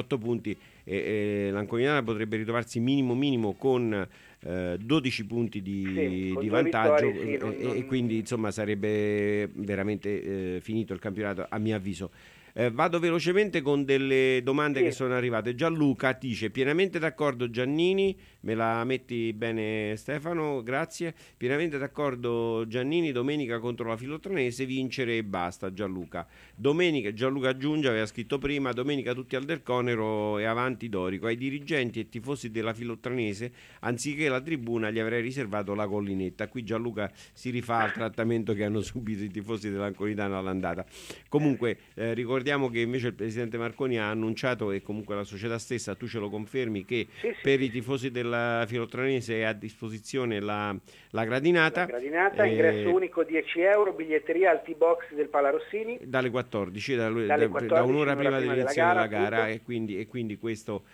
diciotto punti e, e l'Anconiana potrebbe ritrovarsi minimo minimo con eh, dodici punti di, Sì, con di due vantaggio vittorie, sì, e, non- e non- quindi insomma sarebbe veramente eh, finito il campionato a mio avviso. Eh, vado velocemente con delle domande Sì. che sono arrivate. Gianluca dice: pienamente d'accordo Giannini, me la metti bene Stefano, grazie. Pienamente d'accordo Giannini, domenica contro la Filotronese vincere e basta. Gianluca. Domenica, Gianluca aggiunge, aveva scritto prima, domenica tutti al Del Conero e avanti Dorico. Ai dirigenti e tifosi della Filotronese, anziché la tribuna, gli avrei riservato la collinetta. Qui Gianluca si rifà al trattamento che hanno subito i tifosi dell'Anconitana all'andata. Comunque eh, ricordiamo che invece il presidente Marconi ha annunciato, e comunque la società stessa, tu ce lo confermi, che Sì, sì, per sì, i tifosi della Filotronese è a disposizione la, la gradinata, La gradinata, eh, ingresso unico dieci euro, biglietteria al T-Box del Palarossini. dalle quattordici, da, Dalle da- quattordici, da un'ora un'ora prima prima dell'inizio della della gara, gara, appunto. e quindi, e quindi questo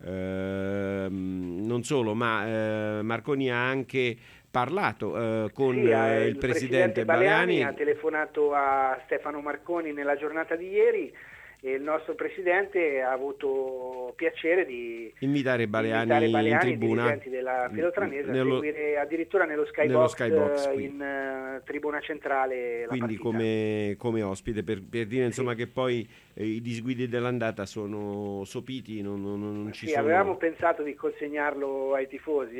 ehm, non solo, ma eh, Marconi ha anche parlato eh, con Sì, eh, eh, il presidente Baleani. ha telefonato a Stefano Marconi nella giornata di ieri e il nostro presidente ha avuto piacere di invitare Baleani, invitare Baleani in e tribuna, dirigenti della Filotranese nello- a seguire addirittura nello Skybox, nello Skybox, eh, qui. in eh, tribuna centrale la quindi partita. come, come ospite, per, per dire insomma Sì. che poi eh, i disguidi dell'andata sono sopiti, non, non- non ci Sì, sono. avevamo pensato di consegnarlo ai tifosi.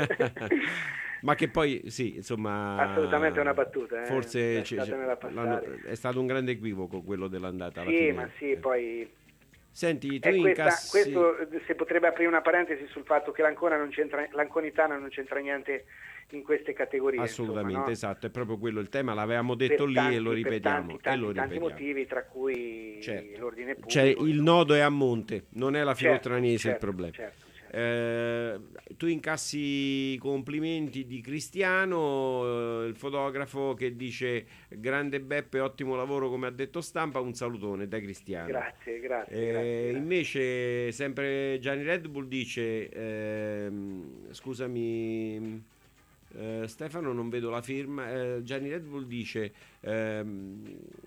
Ma che poi sì, insomma, Assolutamente una battuta, eh. forse c'è- Lasciatemela c'è- passare. l'hanno- è stato un grande equivoco quello dell'andata alla Sì, fine. ma sì, poi Senti, tu è questa, incassi questo eh, se potrebbe aprire una parentesi sul fatto che l'Ancona non c'entra, l'Anconitana non c'entra niente in queste categorie. assolutamente, insomma, no? esatto, è proprio quello il tema, l'avevamo detto Per lì tanti, e lo per ripetiamo. tanti, e tanti, lo tanti ripetiamo. motivi, tra cui Certo. l'ordine pubblico. Cioè, il insomma. nodo è a monte, non è la Certo, Filotranese certo, il problema. certo, certo. Eh, tu incassi complimenti di Cristiano, eh, il fotografo, che dice: grande Beppe, ottimo lavoro come ha detto Stampa, un salutone da Cristiano. Grazie, grazie, Eh, grazie, grazie. Invece sempre Gianni Red Bull dice ehm, scusami eh, Stefano, non vedo la firma. eh, Gianni Red Bull dice ehm,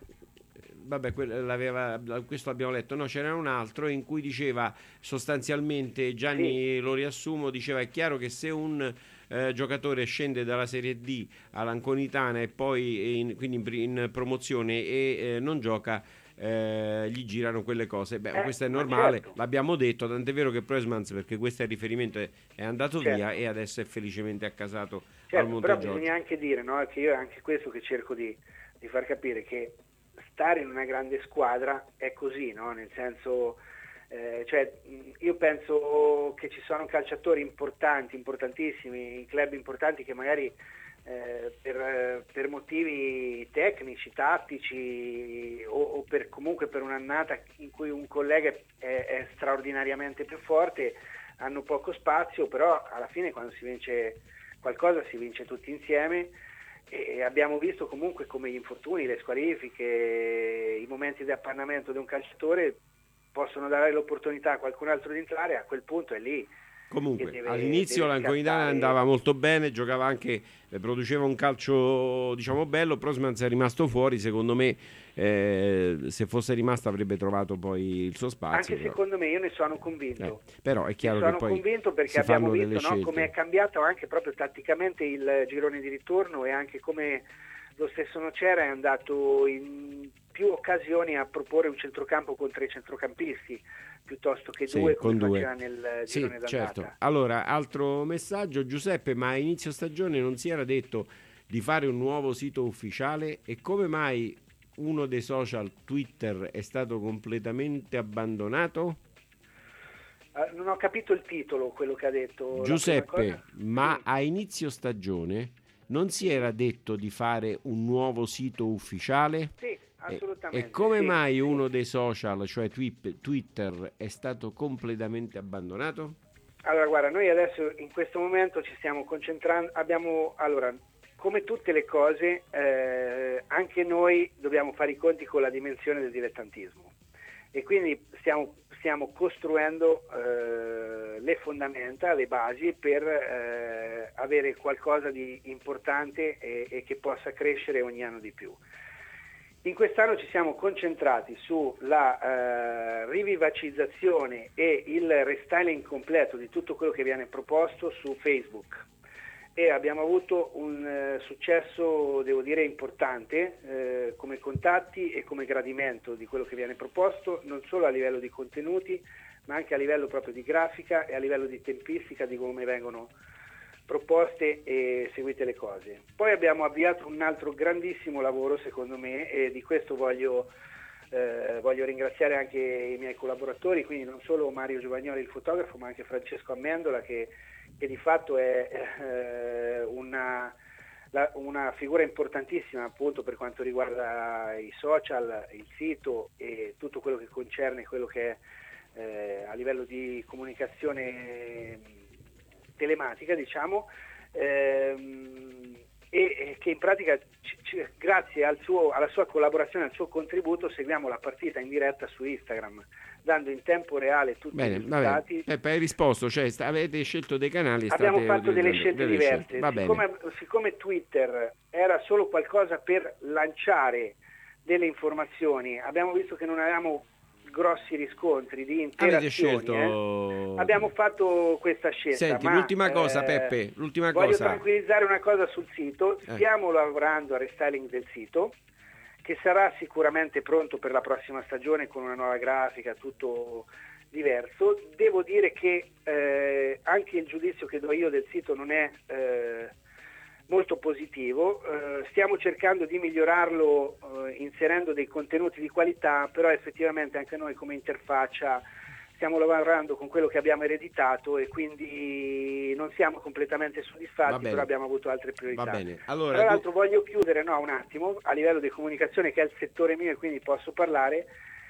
vabbè, que- l'aveva- questo l'abbiamo letto, no, c'era un altro in cui diceva sostanzialmente, Gianni lo riassumo, diceva: è chiaro che se un eh, giocatore scende dalla Serie D all'Anconitana e poi in, quindi in, pri- in promozione e eh, non gioca, eh, gli girano quelle cose. Beh, Eh, questo è ma normale, certo. l'abbiamo detto, tant'è vero che Presmans, perché questo è il riferimento, è, è andato Certo. via e adesso è felicemente accasato al Certo, Monte però Giorgio. bisogna anche dire, no, che io è anche questo che cerco di, di far capire, che stare in una grande squadra è così, no? Nel senso, eh, cioè, mh, io penso che ci sono calciatori importanti, importantissimi, in club importanti che magari eh, per, eh, per motivi tecnici, tattici o, o per, comunque per un'annata in cui un collega è, è straordinariamente più forte, hanno poco spazio, però alla fine quando si vince qualcosa si vince tutti insieme. E abbiamo visto comunque come gli infortuni, le squalifiche, i momenti di appannamento di un calciatore possono dare l'opportunità a qualcun altro di entrare, a quel punto è lì. Comunque, che deve- all'inizio deve l'Anconitana scattare. andava molto bene, giocava anche, eh, produceva un calcio diciamo bello. Prosmans è rimasto fuori, secondo me eh, se fosse rimasto avrebbe trovato poi il suo spazio. Anche però. secondo me, io ne sono convinto. Eh, però è chiaro Ne che sono poi convinto perché si abbiamo fanno delle visto, no, scelte. come è cambiato anche proprio tatticamente il girone di ritorno e anche come lo stesso Nocera è andato in più occasioni a proporre un centrocampo con tre centrocampisti piuttosto che Sì, due con come due. faceva nel Sì, girone d'andata. certo. Allora, altro messaggio, Giuseppe: ma a inizio stagione non si era detto di fare un nuovo sito ufficiale? E come mai uno dei social, Twitter, è stato completamente abbandonato? Ah, non ho capito il titolo, quello che ha detto. la prima Giuseppe, cosa. ma Sì. a inizio stagione non si era detto di fare un nuovo sito ufficiale? Sì, E, assolutamente. e come sì, mai sì. uno dei social, cioè Twi- Twitter, è stato completamente abbandonato? Allora, guarda, noi adesso in questo momento ci stiamo concentrando, abbiamo, allora, come tutte le cose, eh, anche noi dobbiamo fare i conti con la dimensione del dilettantismo e quindi stiamo, stiamo costruendo eh, le fondamenta, le basi per eh, avere qualcosa di importante e, e che possa crescere ogni anno di più. In quest'anno ci siamo concentrati sulla eh, rivivacizzazione e il restyling completo di tutto quello che viene proposto su Facebook e abbiamo avuto un eh, successo, devo dire, importante eh, come contatti e come gradimento di quello che viene proposto, non solo a livello di contenuti, ma anche a livello proprio di grafica e a livello di tempistica di come vengono proposte e seguite le cose. Poi abbiamo avviato un altro grandissimo lavoro, secondo me, e di questo voglio, eh, voglio ringraziare anche i miei collaboratori, quindi non solo Mario Giovagnoli il fotografo, ma anche Francesco Amendola che, che di fatto è eh, una, la, una figura importantissima appunto per quanto riguarda i social, il sito e tutto quello che concerne quello che è eh, a livello di comunicazione telematica, diciamo, ehm, e, e che in pratica c- c- grazie al suo, alla sua collaborazione, al suo contributo, seguiamo la partita in diretta su Instagram, dando in tempo reale tutti Bene, i risultati. Peppe, hai risposto, cioè st- avete scelto dei canali. Abbiamo state fatto delle utilizzando scelte delle diverse. scelte. Va Siccome, bene. siccome Twitter era solo qualcosa per lanciare delle informazioni, abbiamo visto che non avevamo grossi riscontri di interazioni. Avete scelto... eh. Abbiamo fatto questa scelta. Senti, ma, l'ultima cosa, eh, Peppe, l'ultima voglio cosa. tranquillizzare una cosa sul sito. Stiamo eh. lavorando al restyling del sito, che sarà sicuramente pronto per la prossima stagione con una nuova grafica, tutto diverso. Devo dire che eh, anche il giudizio che do io del sito non è eh, molto positivo, eh, stiamo cercando di migliorarlo eh, inserendo dei contenuti di qualità, però effettivamente anche noi come interfaccia stiamo lavorando con quello che abbiamo ereditato e quindi non siamo completamente soddisfatti, però abbiamo avuto altre priorità. Va bene. Allora, Tra l'altro tu... voglio chiudere no, un attimo a livello di comunicazione, che è il settore mio e quindi posso parlare.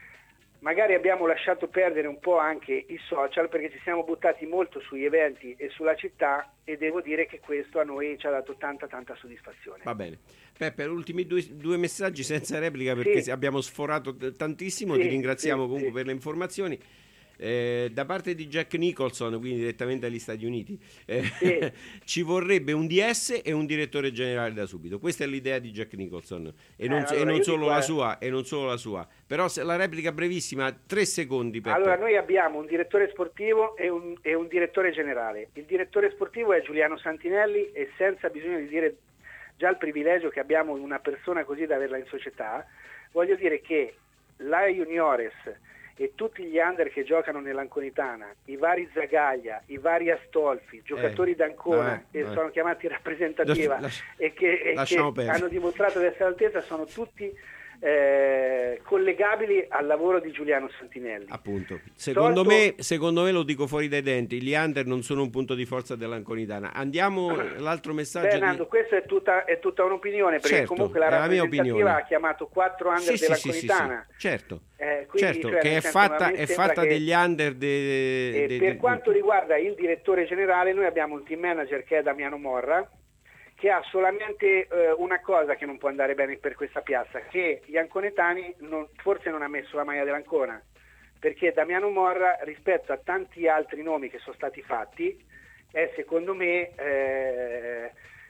Magari abbiamo lasciato perdere un po' anche i social perché ci siamo buttati molto sugli eventi e sulla città e devo dire che questo a noi ci ha dato tanta tanta soddisfazione. Va bene. Peppe, ultimi due, due messaggi senza replica perché sì. abbiamo sforato tantissimo, sì, ti ringraziamo sì, comunque sì. per le informazioni. Eh, da parte di Jack Nicholson, quindi direttamente dagli Stati Uniti, eh, sì. ci vorrebbe un D S e un direttore generale da subito. Questa è l'idea di Jack Nicholson e non, eh, allora, e non solo la sua e non solo la sua. Però se la replica brevissima, tre secondi. Peppe. Allora, noi abbiamo un direttore sportivo e un, e un direttore generale. Il direttore sportivo è Giuliano Santinelli e senza bisogno di dire già il privilegio che abbiamo una persona così da averla in società, voglio dire che la Juniores e tutti gli under che giocano nell'Anconitana, i vari Zagaglia, i vari Astolfi, giocatori eh, d'Ancona che eh, sono chiamati rappresentativa Lasci- e che, e che hanno dimostrato di essere all'altezza, sono tutti eh, collegabili al lavoro di Giuliano Santinelli. Appunto. Secondo Tolto... me, secondo me lo dico fuori dai denti, gli under non sono un punto di forza dell'Anconitana. Andiamo l'altro messaggio. Bernardo, di... questa è tutta, è tutta un'opinione, perché certo, comunque la rappresentativa ha chiamato quattro under sì, dell'Anconitana. Sì, sì, sì, certo. Eh, quindi, certo, cioè, che è fatta, è fatta che... degli under de... e de... per de... quanto riguarda il direttore generale, noi abbiamo un team manager che è Damiano Morra, che ha solamente eh, una cosa che non può andare bene per questa piazza, che gli anconetani non, forse non ha messo la maglia dell'Ancona, perché Damiano Morra rispetto a tanti altri nomi che sono stati fatti è secondo me eh,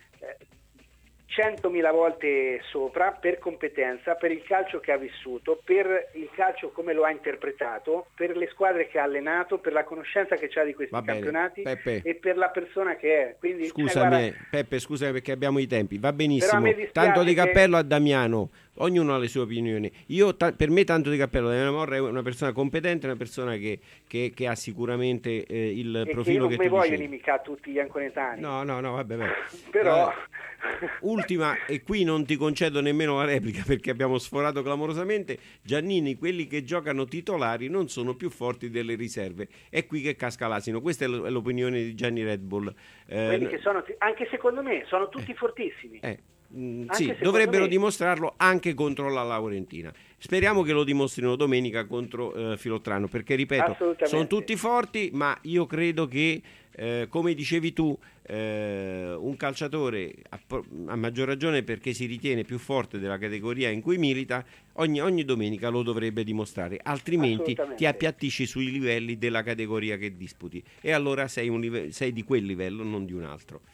centomila volte sopra per competenza, per il calcio che ha vissuto, per il calcio come lo ha interpretato, per le squadre che ha allenato, per la conoscenza che ha di questi campionati e per la persona che è. Quindi, scusami, cioè, guarda, Peppe, scusami perché abbiamo i tempi, va benissimo. Tanto di cappello che... a Damiano, ognuno ha le sue opinioni. Io, ta- per me tanto di cappello, Damiano Morra è una persona competente, una persona che, che, che ha sicuramente eh, il e profilo che, che io non tu mi voglio dicevi. inimicare tutti gli anconetani. No, no, no, vabbè, vabbè. Però... Uh, ultima, e qui non ti concedo nemmeno la replica perché abbiamo sforato clamorosamente. Giannini, quelli che giocano titolari non sono più forti delle riserve. È qui che casca l'asino. Questa è l'opinione di Gianni Red Bull. Eh, quelli che sono, anche secondo me, sono tutti eh, fortissimi. Eh. Mm, sì, dovrebbero me. dimostrarlo anche contro la Laurentina. Speriamo che lo dimostrino domenica contro uh, Filottrano, perché ripeto, sono tutti forti, ma io credo che eh, come dicevi tu, eh, un calciatore a, a maggior ragione perché si ritiene più forte della categoria in cui milita, ogni, ogni domenica lo dovrebbe dimostrare, altrimenti ti appiattisci sui livelli della categoria che disputi e allora sei, un live- sei di quel livello, non di un altro.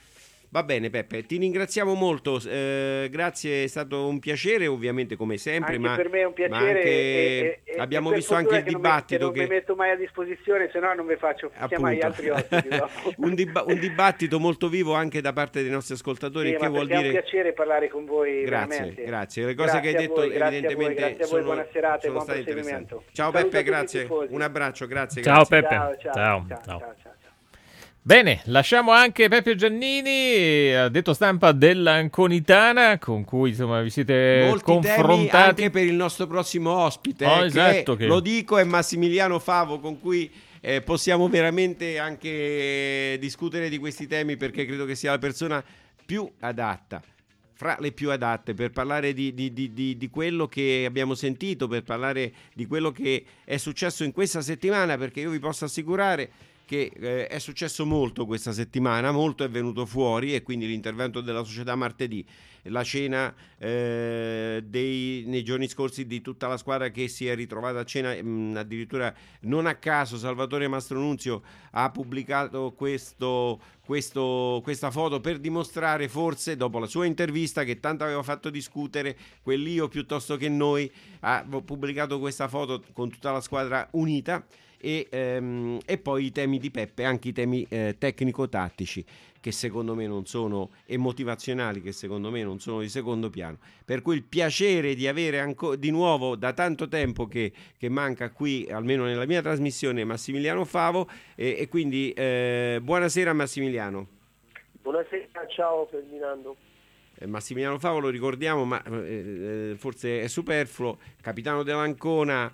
Va bene Peppe, ti ringraziamo molto, eh, grazie, è stato un piacere ovviamente come sempre. Anche ma, per me è un ma piacere anche e, e, abbiamo e visto anche il che dibattito non mi, che non mi metto mai a disposizione, se no non mi faccio chiamare gli altri ospiti. un, dib- un dibattito molto vivo anche da parte dei nostri ascoltatori, sì, che ma vuol dire... dire... è un piacere parlare con voi. Grazie, veramente. grazie. Le cose grazie che hai detto voi, evidentemente grazie a voi, grazie a voi, sono, buona serata e sono buon state proseguimento. interessanti. Ciao Saluto Peppe, a tutti i grazie, tifosi. un abbraccio, grazie. Ciao grazie. Peppe. Ciao, ciao, Ciao, ciao, ciao. ciao, ciao. Bene, lasciamo anche Peppe Giannini, addetto stampa dell'Anconitana, con cui insomma vi siete molti confrontati temi anche per il nostro prossimo ospite, oh, eh, esatto, che, che... lo dico, è Massimiliano Favo, con cui eh, possiamo veramente anche discutere di questi temi, perché credo che sia la persona più adatta, fra le più adatte, per parlare di, di, di, di, di quello che abbiamo sentito, per parlare di quello che è successo in questa settimana, perché io vi posso assicurare che eh, è successo molto questa settimana, molto è venuto fuori, e quindi l'intervento della società martedì, la cena eh, dei, nei giorni scorsi di tutta la squadra che si è ritrovata a cena, mh, addirittura non a caso Salvatore Mastronunzio ha pubblicato questo, questo, questa foto per dimostrare, forse dopo la sua intervista che tanto aveva fatto discutere quell'io piuttosto che noi, ha pubblicato questa foto con tutta la squadra unita. E, ehm, e poi i temi di Peppe, anche i temi eh, tecnico-tattici, che secondo me non sono, e motivazionali, che secondo me non sono di secondo piano. Per cui il piacere di avere anco, di nuovo, da tanto tempo che, che manca qui, almeno nella mia trasmissione, Massimiliano Favo, e, e quindi eh, buonasera Massimiliano. Buonasera, ciao Ferdinando. Massimiliano Favo, lo ricordiamo, ma eh, forse è superfluo, capitano dell'Ancona,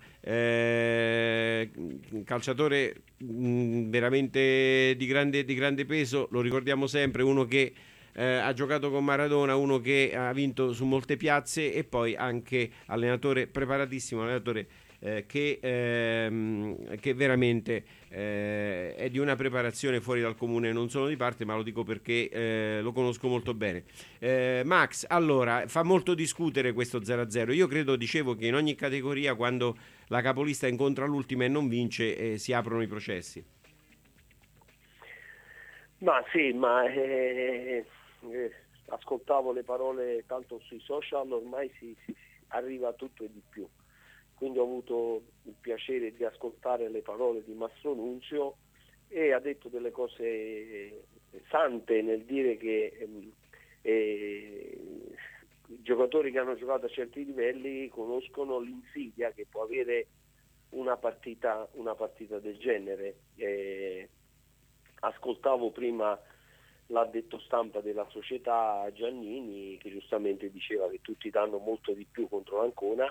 eh, calciatore mh, veramente di grande, di grande peso, lo ricordiamo sempre, uno che eh, ha giocato con Maradona, uno che ha vinto su molte piazze, e poi anche allenatore preparatissimo, allenatore eh, che, ehm, che veramente eh, è di una preparazione fuori dal comune, non solo di parte, ma lo dico perché eh, lo conosco molto bene. eh, Max, allora, fa molto discutere questo zero a zero. Io credo, dicevo, che in ogni categoria, quando la capolista incontra l'ultima e non vince, eh, si aprono i processi. Ma sì, ma eh, eh, ascoltavo le parole tanto sui social, ormai si, si, si arriva a tutto e di più. Quindi ho avuto il piacere di ascoltare le parole di Mastronunzio, e ha detto delle cose sante nel dire che eh, eh, i giocatori che hanno giocato a certi livelli conoscono l'insidia che può avere una partita, una partita del genere. Eh, ascoltavo prima l'addetto stampa della società Giannini, che giustamente diceva che tutti danno molto di più contro l'Ancona.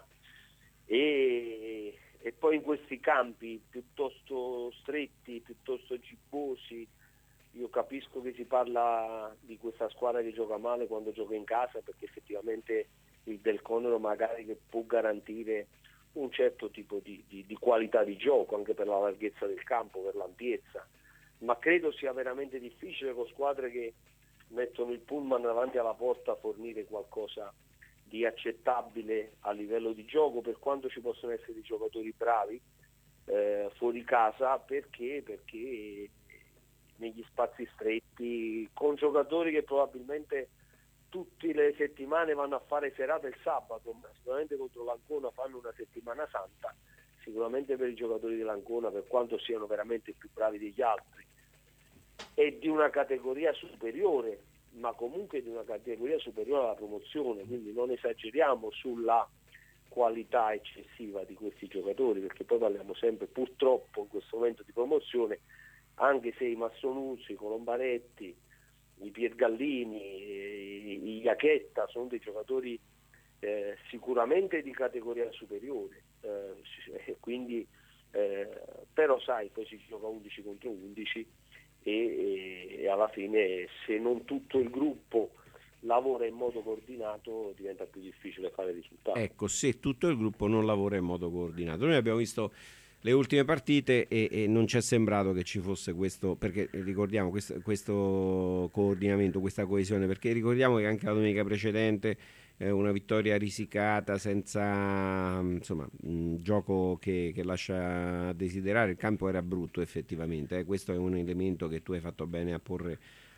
E, e poi in questi campi piuttosto stretti, piuttosto gibbosi, io capisco che si parla di questa squadra che gioca male quando gioca in casa, perché effettivamente il Del Conero magari che può garantire un certo tipo di, di, di qualità di gioco, anche per la larghezza del campo, per l'ampiezza, ma credo sia veramente difficile con squadre che mettono il pullman davanti alla porta a fornire qualcosa di accettabile a livello di gioco, per quanto ci possono essere dei giocatori bravi eh, fuori casa, perché perché negli spazi stretti, con giocatori che probabilmente tutte le settimane vanno a fare serata il sabato, ma sicuramente contro l'Ancona fanno una settimana santa, sicuramente per i giocatori dell'Ancona, per quanto siano veramente più bravi degli altri, è di una categoria superiore, ma comunque di una categoria superiore alla promozione, quindi non esageriamo sulla qualità eccessiva di questi giocatori, perché poi parliamo sempre, purtroppo in questo momento, di promozione, anche se i Mastronunzio, i Colombaretti, i Piergallini, i Iachetta sono dei giocatori eh, sicuramente di categoria superiore, eh, quindi eh, però sai, poi si gioca undici contro undici e, e alla fine, se non tutto il gruppo lavora in modo coordinato, diventa più difficile fare risultati. Ecco, se tutto il gruppo non lavora in modo coordinato. Noi abbiamo visto le ultime partite e, e non ci è sembrato che ci fosse questo, perché ricordiamo questo, questo coordinamento, questa coesione, perché ricordiamo che anche la domenica precedente eh, una vittoria risicata, senza insomma un gioco che, che lascia a desiderare. Il campo era brutto effettivamente, eh. Questo è un elemento che tu hai fatto bene a porre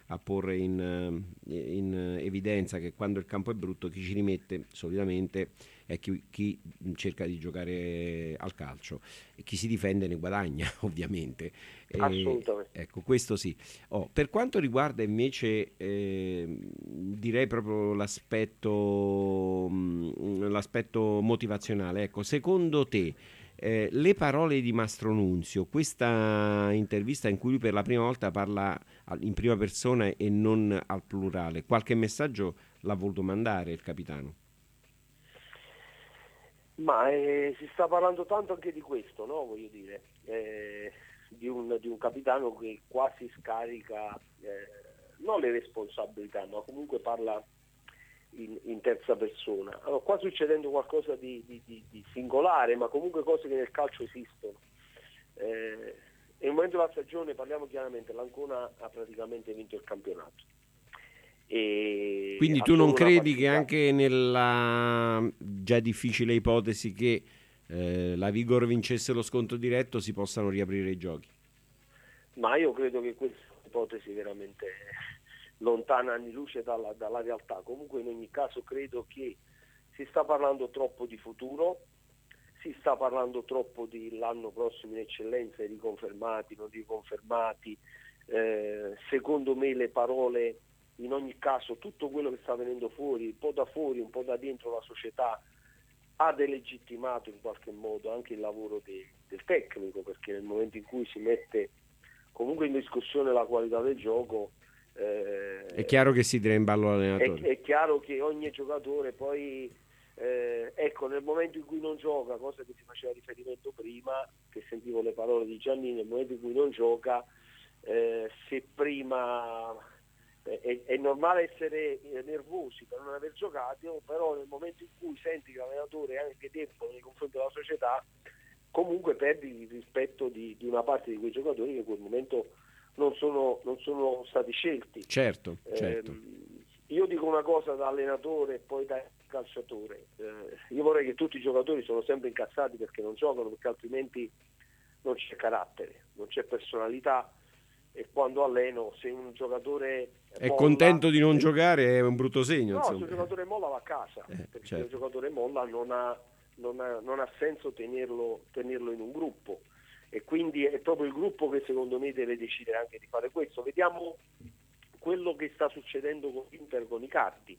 a porre in, in evidenza che quando il campo è brutto chi ci rimette solitamente è chi, chi cerca di giocare al calcio e chi si difende ne guadagna ovviamente. Assolutamente. E, ecco, questo sì. Oh, per quanto riguarda invece eh, direi proprio l'aspetto, mh, l'aspetto motivazionale, ecco, secondo te Eh, le parole di Mastro Nunzio, questa intervista in cui lui per la prima volta parla in prima persona e non al plurale, qualche messaggio l'ha voluto mandare il capitano? Ma eh, si sta parlando tanto anche di questo, no? Voglio dire, eh, di, un, di un capitano che quasi scarica eh, non le responsabilità, ma comunque parla In, in terza persona. Allora, qua succedendo qualcosa di, di, di, di singolare, ma comunque cose che nel calcio esistono. Eh, nel momento della stagione, parliamo chiaramente, l'Ancona ha praticamente vinto il campionato. E quindi tu non credi che anche nella già difficile ipotesi che eh, la Vigor vincesse lo scontro diretto si possano riaprire i giochi? Ma io credo che questa ipotesi veramente lontana anni luce dalla, dalla realtà. Comunque in ogni caso credo che si sta parlando troppo di futuro, si sta parlando troppo di l'anno prossimo in eccellenza, riconfermati, non riconfermati. Eh, secondo me le parole, in ogni caso tutto quello che sta venendo fuori, un po' da fuori, un po' da dentro la società, ha delegittimato in qualche modo anche il lavoro de, del tecnico, perché nel momento in cui si mette comunque in discussione la qualità del gioco, Eh, è chiaro che si tira in ballo l'allenatore. È, è chiaro che ogni giocatore poi eh, ecco, nel momento in cui non gioca, cosa che si faceva riferimento prima, che sentivo le parole di Giannini, nel momento in cui non gioca, eh, se prima eh, è, è normale essere nervosi per non aver giocato, però nel momento in cui senti che l'allenatore è anche debole nei confronti della società, comunque perdi il rispetto di, di una parte di quei giocatori che in quel momento non sono, non sono stati scelti. Certo, certo. Eh, io dico una cosa da allenatore e poi da calciatore. Eh, io vorrei che tutti i giocatori sono sempre incazzati perché non giocano, perché altrimenti non c'è carattere, non c'è personalità, e quando alleno, se un giocatore è molla, contento di non eh, giocare, è un brutto segno. No, insomma. se un giocatore molla va a casa, eh, perché certo. se un giocatore molla non ha, non ha, non ha senso tenerlo, tenerlo in un gruppo. E quindi è proprio il gruppo che secondo me deve decidere anche di fare questo. Vediamo quello che sta succedendo con l'Inter, con Icardi.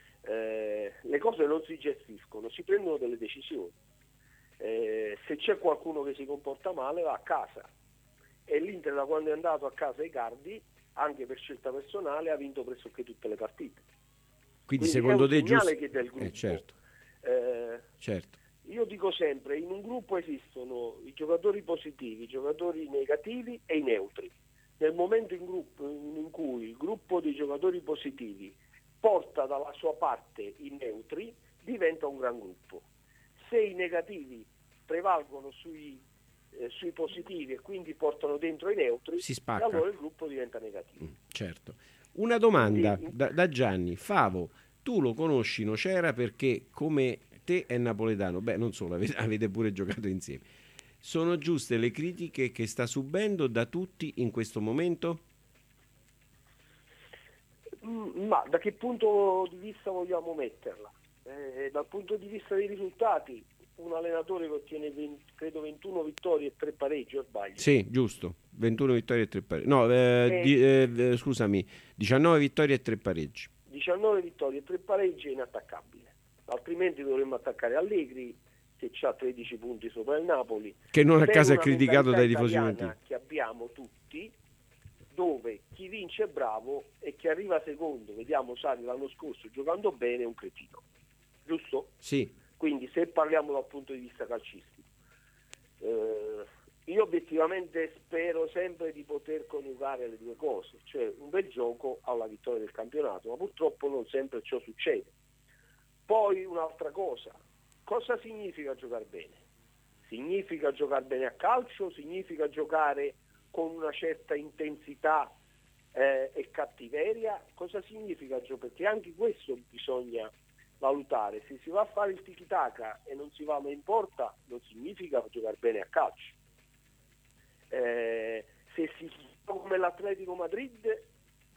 Eh, le cose non si gestiscono, si prendono delle decisioni. Eh, se c'è qualcuno che si comporta male va a casa, e l'Inter da quando è andato a casa Icardi, anche per scelta personale, ha vinto pressoché tutte le partite. Quindi, Quindi secondo te è giusto? Che del gruppo. Eh, certo. Eh, certo. Io dico sempre, in un gruppo esistono i giocatori positivi, i giocatori negativi e i neutri. Nel momento in, gruppo, in cui il gruppo dei giocatori positivi porta dalla sua parte i neutri, diventa un gran gruppo. Se i negativi prevalgono sui, eh, sui positivi e quindi portano dentro i neutri, si spacca. Allora il gruppo diventa negativo. Mm, certo. Una domanda quindi, da, da Gianni. Favo, tu lo conosci Nocera perché come te è napoletano, beh non solo, avete, avete pure giocato insieme. Sono giuste le critiche che sta subendo da tutti in questo momento? Ma da che punto di vista vogliamo metterla? Eh, dal punto di vista dei risultati, un allenatore che ottiene venti, credo ventuno vittorie e tre pareggi, o sbaglio? Sì, giusto, ventuno vittorie e tre pareggi. No, eh, eh, di, eh, scusami, diciannove vittorie e tre pareggi. diciannove vittorie e tre pareggi è inattaccabile. Altrimenti dovremmo attaccare Allegri, che ha tredici punti sopra il Napoli, che non a per caso è una criticato dai mentalità tifosi italiana juventini, che abbiamo tutti, dove chi vince è bravo e chi arriva secondo, vediamo Sarri l'anno scorso giocando bene, è un cretino, giusto? Sì. Quindi se parliamo dal punto di vista calcistico, eh, io obiettivamente spero sempre di poter coniugare le due cose, cioè un bel gioco alla vittoria del campionato, ma purtroppo non sempre ciò succede. Poi un'altra cosa, cosa significa giocare bene? Significa giocare bene a calcio, significa giocare con una certa intensità eh, e cattiveria, cosa significa giocare? Perché anche questo bisogna valutare. Se si va a fare il tiki-taka e non si va mai in porta, non significa giocare bene a calcio. Eh, se si gioca come l'Atletico Madrid,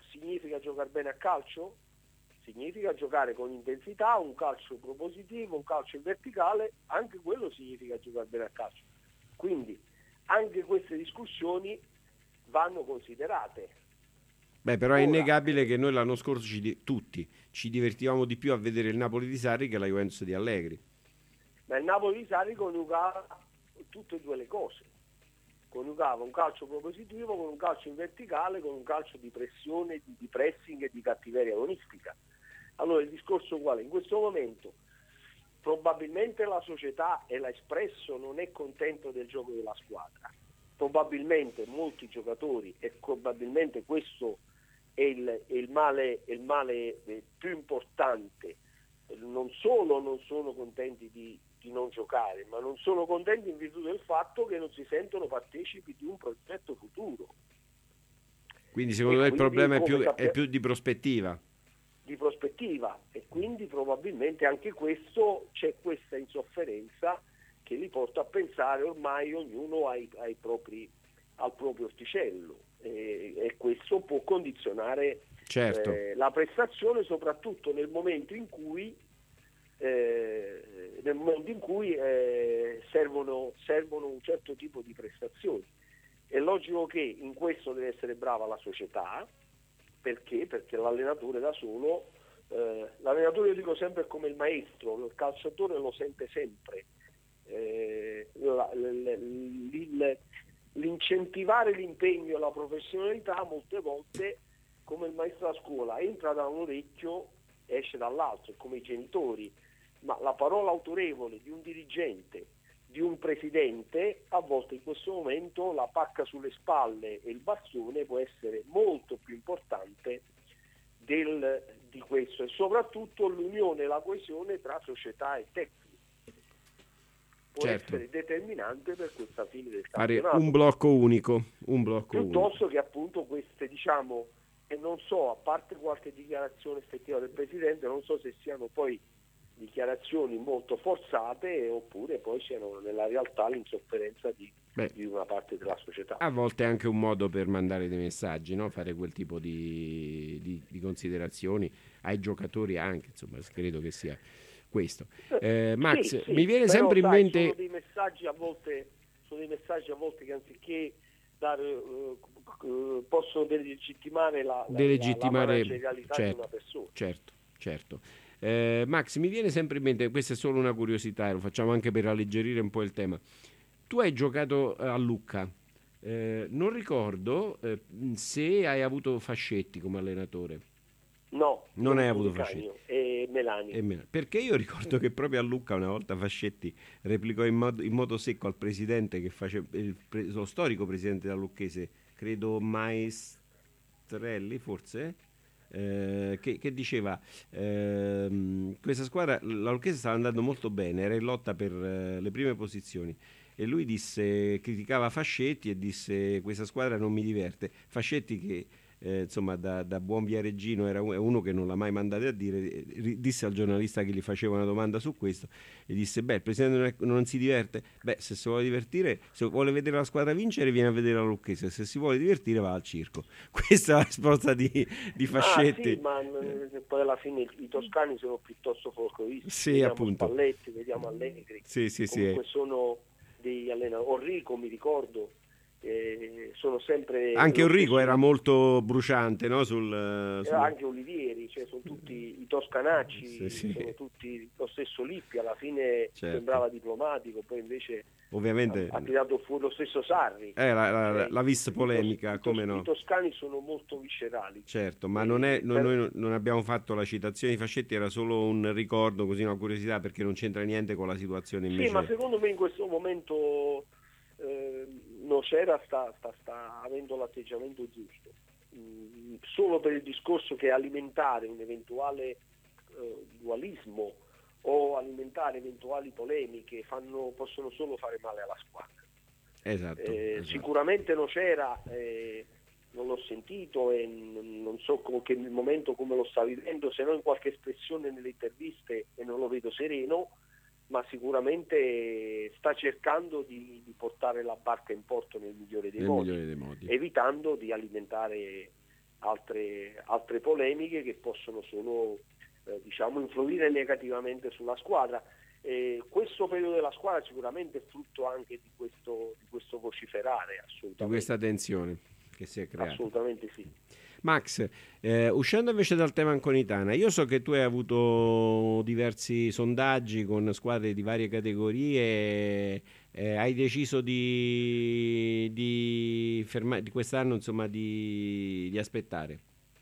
significa giocare bene a calcio? Significa giocare con intensità, un calcio propositivo, un calcio in verticale, anche quello significa giocare bene a calcio. Quindi anche queste discussioni vanno considerate. Beh, però è Ora, innegabile che noi l'anno scorso ci di- tutti ci divertivamo di più a vedere il Napoli di Sarri che la Juventus di Allegri. Ma il Napoli di Sarri coniugava tutte e due le cose. Coniugava un calcio propositivo con un calcio in verticale, con un calcio di pressione, di, di pressing e di cattiveria agonistica. Allora il discorso qual è? In questo momento probabilmente la società, e l'ha espresso, non è contento del gioco della squadra. Probabilmente molti giocatori, e probabilmente questo è il, è il male, è il male più importante, non solo non sono contenti di di non giocare, ma non sono contenti in virtù del fatto che non si sentono partecipi di un progetto futuro. Quindi secondo E me il quindi, problema è come più, sappia- è più di prospettiva. di prospettiva, e quindi probabilmente anche questo, c'è questa insofferenza che li porta a pensare ormai ognuno ai, ai propri, al proprio orticello, e, e questo può condizionare Certo. eh, la prestazione, soprattutto nel momento in cui Eh, nel momento in cui eh, servono, servono un certo tipo di prestazioni. È logico che in questo deve essere brava la società, perché? Perché l'allenatore da solo, eh, l'allenatore, io dico sempre, è come il maestro, il calciatore lo sente sempre. Eh, la, l, l, l'incentivare l'impegno e la professionalità molte volte, come il maestro a scuola, entra da un orecchio e esce dall'altro, come i genitori. Ma la parola autorevole di un dirigente, di un presidente, a volte in questo momento la pacca sulle spalle e il bastone può essere molto più importante del, di questo, e soprattutto l'unione e la coesione tra società e tecnici può Certo. essere determinante per questa fine del Fare campionato, un blocco unico, un blocco piuttosto unico. che appunto queste, diciamo, e non so, a parte qualche dichiarazione effettiva del presidente, non so se siano poi dichiarazioni molto forzate oppure poi siano nella realtà l'insofferenza di, Beh, di una parte della società. a volte è anche un modo per mandare dei messaggi, no? Fare quel tipo di, di, di considerazioni ai giocatori anche, insomma, credo che sia questo. Eh, Max, Sì, sì, mi viene però, sempre in sai, mente... sono dei messaggi a volte, sono dei messaggi a volte che anziché dare, eh, eh, possono delegittimare la, la, delegittimare, la managerialità certo, di una persona. Certo, certo. Eh, Max, mi viene sempre in mente, questa è solo una curiosità, lo facciamo anche per alleggerire un po' il tema. Tu hai giocato a Lucca, eh, non ricordo eh, se hai avuto Fascetti come allenatore. No, non hai avuto Fascetti Fascetti e Melani. e Melani. Perché io ricordo che proprio a Lucca una volta Fascetti replicò in modo, in modo secco al presidente che faceva il, lo storico presidente della Lucchese, credo Maestrelli forse. Eh, che, che diceva ehm, questa squadra, la Lucchese stava andando molto bene, era in lotta per eh, le prime posizioni, e lui disse, criticava Fascetti e disse questa squadra non mi diverte. Fascetti, che eh, insomma da, da buon viareggino era uno che non l'ha mai mandato a dire, disse al giornalista che gli faceva una domanda su questo, e disse beh, il presidente non, è, non si diverte, beh, se si vuole divertire, se vuole vedere la squadra vincere viene a vedere la Lucchese, se si vuole divertire va al circo. Questa è la risposta di, di Fascetti. Ah, sì, ma eh, poi alla fine i toscani sono piuttosto folcloristi. Sì, vediamo appunto. Spalletti, vediamo Allegri, sì, sì, comunque sì. sono dei allenatori. Enrico, mi ricordo, eh, sono sempre anche Enrico stesso... era molto bruciante, no? Sul, sul... anche Olivieri, cioè sono tutti i toscanacci, sì, sì. sono tutti lo stesso Lippi, alla fine certo. sembrava diplomatico, poi invece ovviamente ha, ha tirato fuori lo stesso Sarri. eh, la, la, cioè, la vis polemica, i, tos- come i, no? I toscani sono molto viscerali. Certo, ma e, non è, noi, per... noi non abbiamo fatto la citazione di Fascetti, era solo un ricordo, così una curiosità, perché non c'entra niente con la situazione invece. Sì, ma secondo me in questo momento eh, Nocera sta, sta, sta avendo l'atteggiamento giusto, mm, solo per il discorso che alimentare un eventuale eh, dualismo o alimentare eventuali polemiche fanno, possono solo fare male alla squadra. Esatto, eh, esatto. Sicuramente Nocera eh, non l'ho sentito e n- non so con che momento, come lo sta vivendo, se non in qualche espressione nelle interviste, e non lo vedo sereno, ma sicuramente sta cercando di, di portare la barca in porto nel migliore dei, nel modi, migliore dei modi, evitando di alimentare altre, altre polemiche che possono solo eh, diciamo influire negativamente sulla squadra. Eh, questo periodo della squadra sicuramente è frutto anche di questo, di questo vociferare, assolutamente. Di questa tensione che si è creata. Assolutamente sì. Max, eh, uscendo invece dal tema anconitana, io so che tu hai avuto diversi sondaggi con squadre di varie categorie, eh, hai deciso di, di, ferma, di quest'anno insomma di, di aspettare.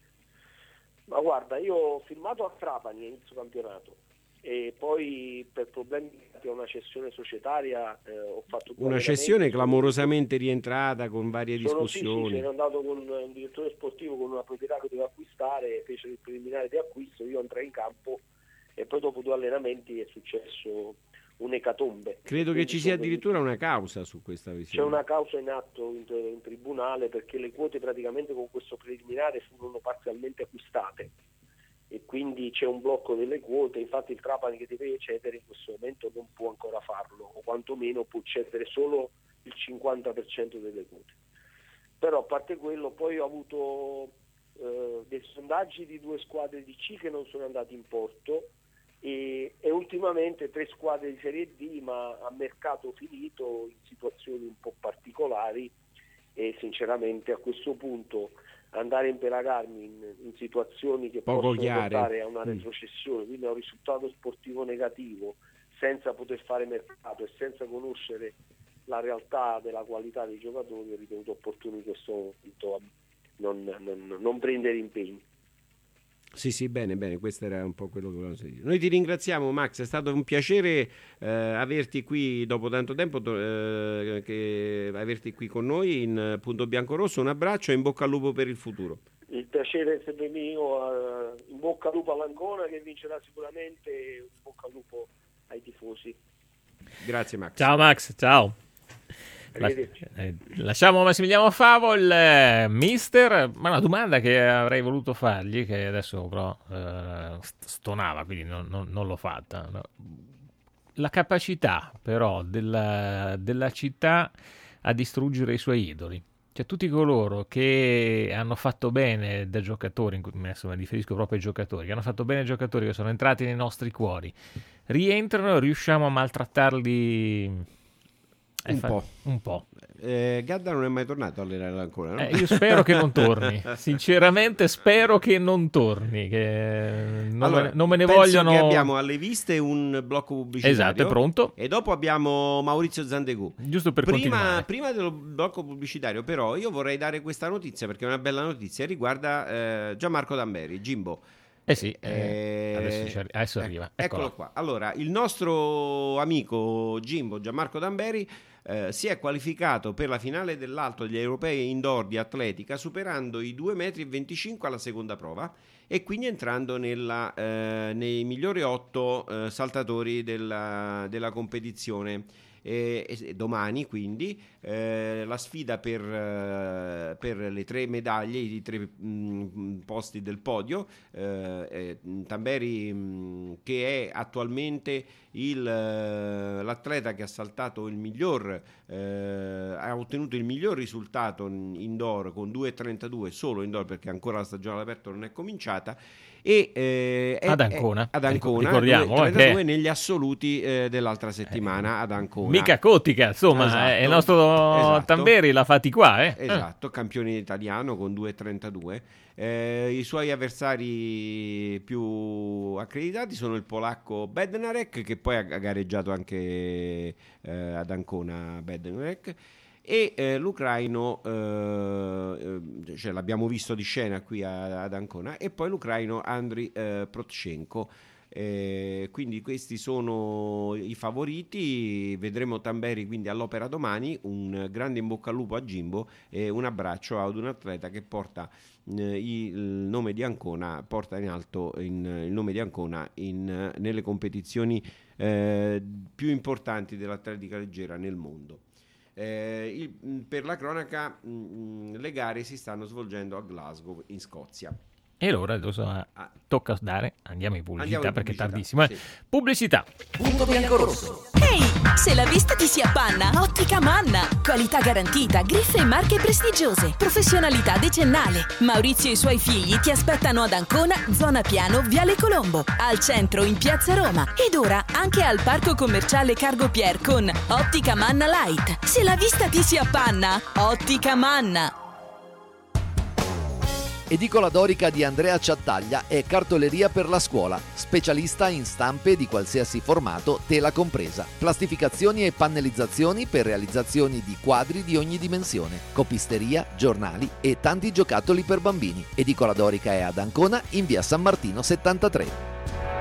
Ma guarda, io ho firmato a Trapani a inizio campionato e poi per problemi di una cessione societaria eh, ho fatto una cessione clamorosamente rientrata con varie sono, discussioni. Sì, sì, sono andato con un direttore sportivo, con una proprietà che doveva acquistare, fece il preliminare di acquisto, io entrai in campo e poi dopo due allenamenti è successo un'ecatombe. Credo che ci sia addirittura una causa su questa visione. C'è una causa in atto in, in tribunale perché le quote praticamente con questo preliminare furono parzialmente acquistate e quindi c'è un blocco delle quote. Infatti il Trapani che deve cedere in questo momento non può ancora farlo, o quantomeno può cedere solo il cinquanta per cento delle quote. Però a parte quello poi ho avuto eh, dei sondaggi di due squadre di C che non sono andati in porto e, e ultimamente tre squadre di Serie D, ma a mercato finito, in situazioni un po' particolari, e sinceramente a questo punto andare a impelagarmi in, in situazioni che Poco possono chiare. portare a una retrocessione, quindi a un risultato sportivo negativo, senza poter fare mercato e senza conoscere la realtà della qualità dei giocatori, ho ritenuto opportuno in questo momento non, non, non prendere impegni. Sì, sì, bene, bene, questo era un po' quello che volevamo sentire. Noi ti ringraziamo, Max, è stato un piacere eh, averti qui dopo tanto tempo, eh, che, averti qui con noi in Punto Bianco Rosso. Un abbraccio e in bocca al lupo per il futuro. Il piacere è sempre mio, eh, in bocca al lupo all'Ancona che vincerà sicuramente, in bocca al lupo ai tifosi. Grazie Max. Ciao Max, ciao. La, eh, lasciamo Massimiliano Favo, il eh, mister, ma una domanda che avrei voluto fargli, che adesso però eh, stonava, quindi non, non, non l'ho fatta. No? La capacità però della, della città a distruggere i suoi idoli. Cioè tutti coloro che hanno fatto bene da giocatori, insomma mi riferisco proprio ai giocatori, che hanno fatto bene ai giocatori, che sono entrati nei nostri cuori, rientrano, riusciamo a maltrattarli... Un fa... po'. un po'. Eh, Gadda non è mai tornato a allenare ancora, no? Eh, io spero che non torni. Sinceramente spero che non torni. Che non, allora, me, non me ne penso vogliono. Che abbiamo alle viste un blocco pubblicitario. Esatto, è pronto. E dopo abbiamo Maurizio Zandegù. Giusto per prima, continuare. prima dello blocco pubblicitario, però, io vorrei dare questa notizia perché è una bella notizia. Riguarda eh, Gianmarco D'Amberi, Jimbo. Eh sì, eh, adesso, arri- adesso arriva. Ecco, eccolo qua. Allora, il nostro amico Jimbo Gianmarco D'Amberi eh, si è qualificato per la finale dell'alto degli europei indoor di atletica superando i due metri e venticinque alla seconda prova e quindi entrando nella, eh, nei migliori otto eh, saltatori della, della competizione. E, e domani quindi eh, la sfida per, eh, per le tre medaglie, i tre mh, posti del podio. eh, eh, Tamberi mh, che è attualmente il, eh, l'atleta che ha saltato il miglior eh, ha ottenuto il miglior risultato indoor con due e trentadue solo indoor, perché ancora la stagione all'aperto non è cominciata, e eh, ad Ancona, è, ad Ancona ricordiamo trentadue che... negli assoluti eh, dell'altra settimana ad Ancona. Mica Cotica, insomma, esatto, eh, il nostro esatto. Tamberi l'ha fatti qua, eh? Esatto, campione italiano con due e trentadue. Eh, I suoi avversari più accreditati sono il polacco Bednarek, che poi ha gareggiato anche eh, ad Ancona Bednarek, e eh, l'ucraino, eh, cioè l'abbiamo visto di scena qui a, ad Ancona, e poi l'ucraino Andriy eh, Protchenko. Eh, quindi questi sono i favoriti. Vedremo Tamberi quindi all'opera domani. Un grande in bocca al lupo a Jimbo e un abbraccio ad un atleta che porta eh, il nome di Ancona, porta in alto in, il nome di Ancona in, nelle competizioni eh, più importanti dell'atletica leggera nel mondo. Eh, il, per la cronaca mh, le gare si stanno svolgendo a Glasgow in Scozia. E allora adesso ah, tocca dare, andiamo in pubblicità, andiamo in perché pubblicità, è tardissimo. Eh. Sì. Pubblicità. Punto bianco rosso. Ehi, Se la vista ti si appanna, Ottica Manna. Qualità garantita, griffe e marche prestigiose, professionalità decennale. Maurizio e i suoi figli ti aspettano ad Ancona, zona Piano, Viale Colombo, al centro in Piazza Roma ed ora anche al Parco Commerciale Cargo Pier con Ottica Manna Light. Se la vista ti si appanna, Ottica Manna. Edicola Dorica di Andrea Ciattaglia è cartoleria per la scuola, specialista in stampe di qualsiasi formato, tela compresa, plastificazioni e pannellizzazioni per realizzazioni di quadri di ogni dimensione, copisteria, giornali e tanti giocattoli per bambini. Edicola Dorica è ad Ancona in via San Martino settantatré.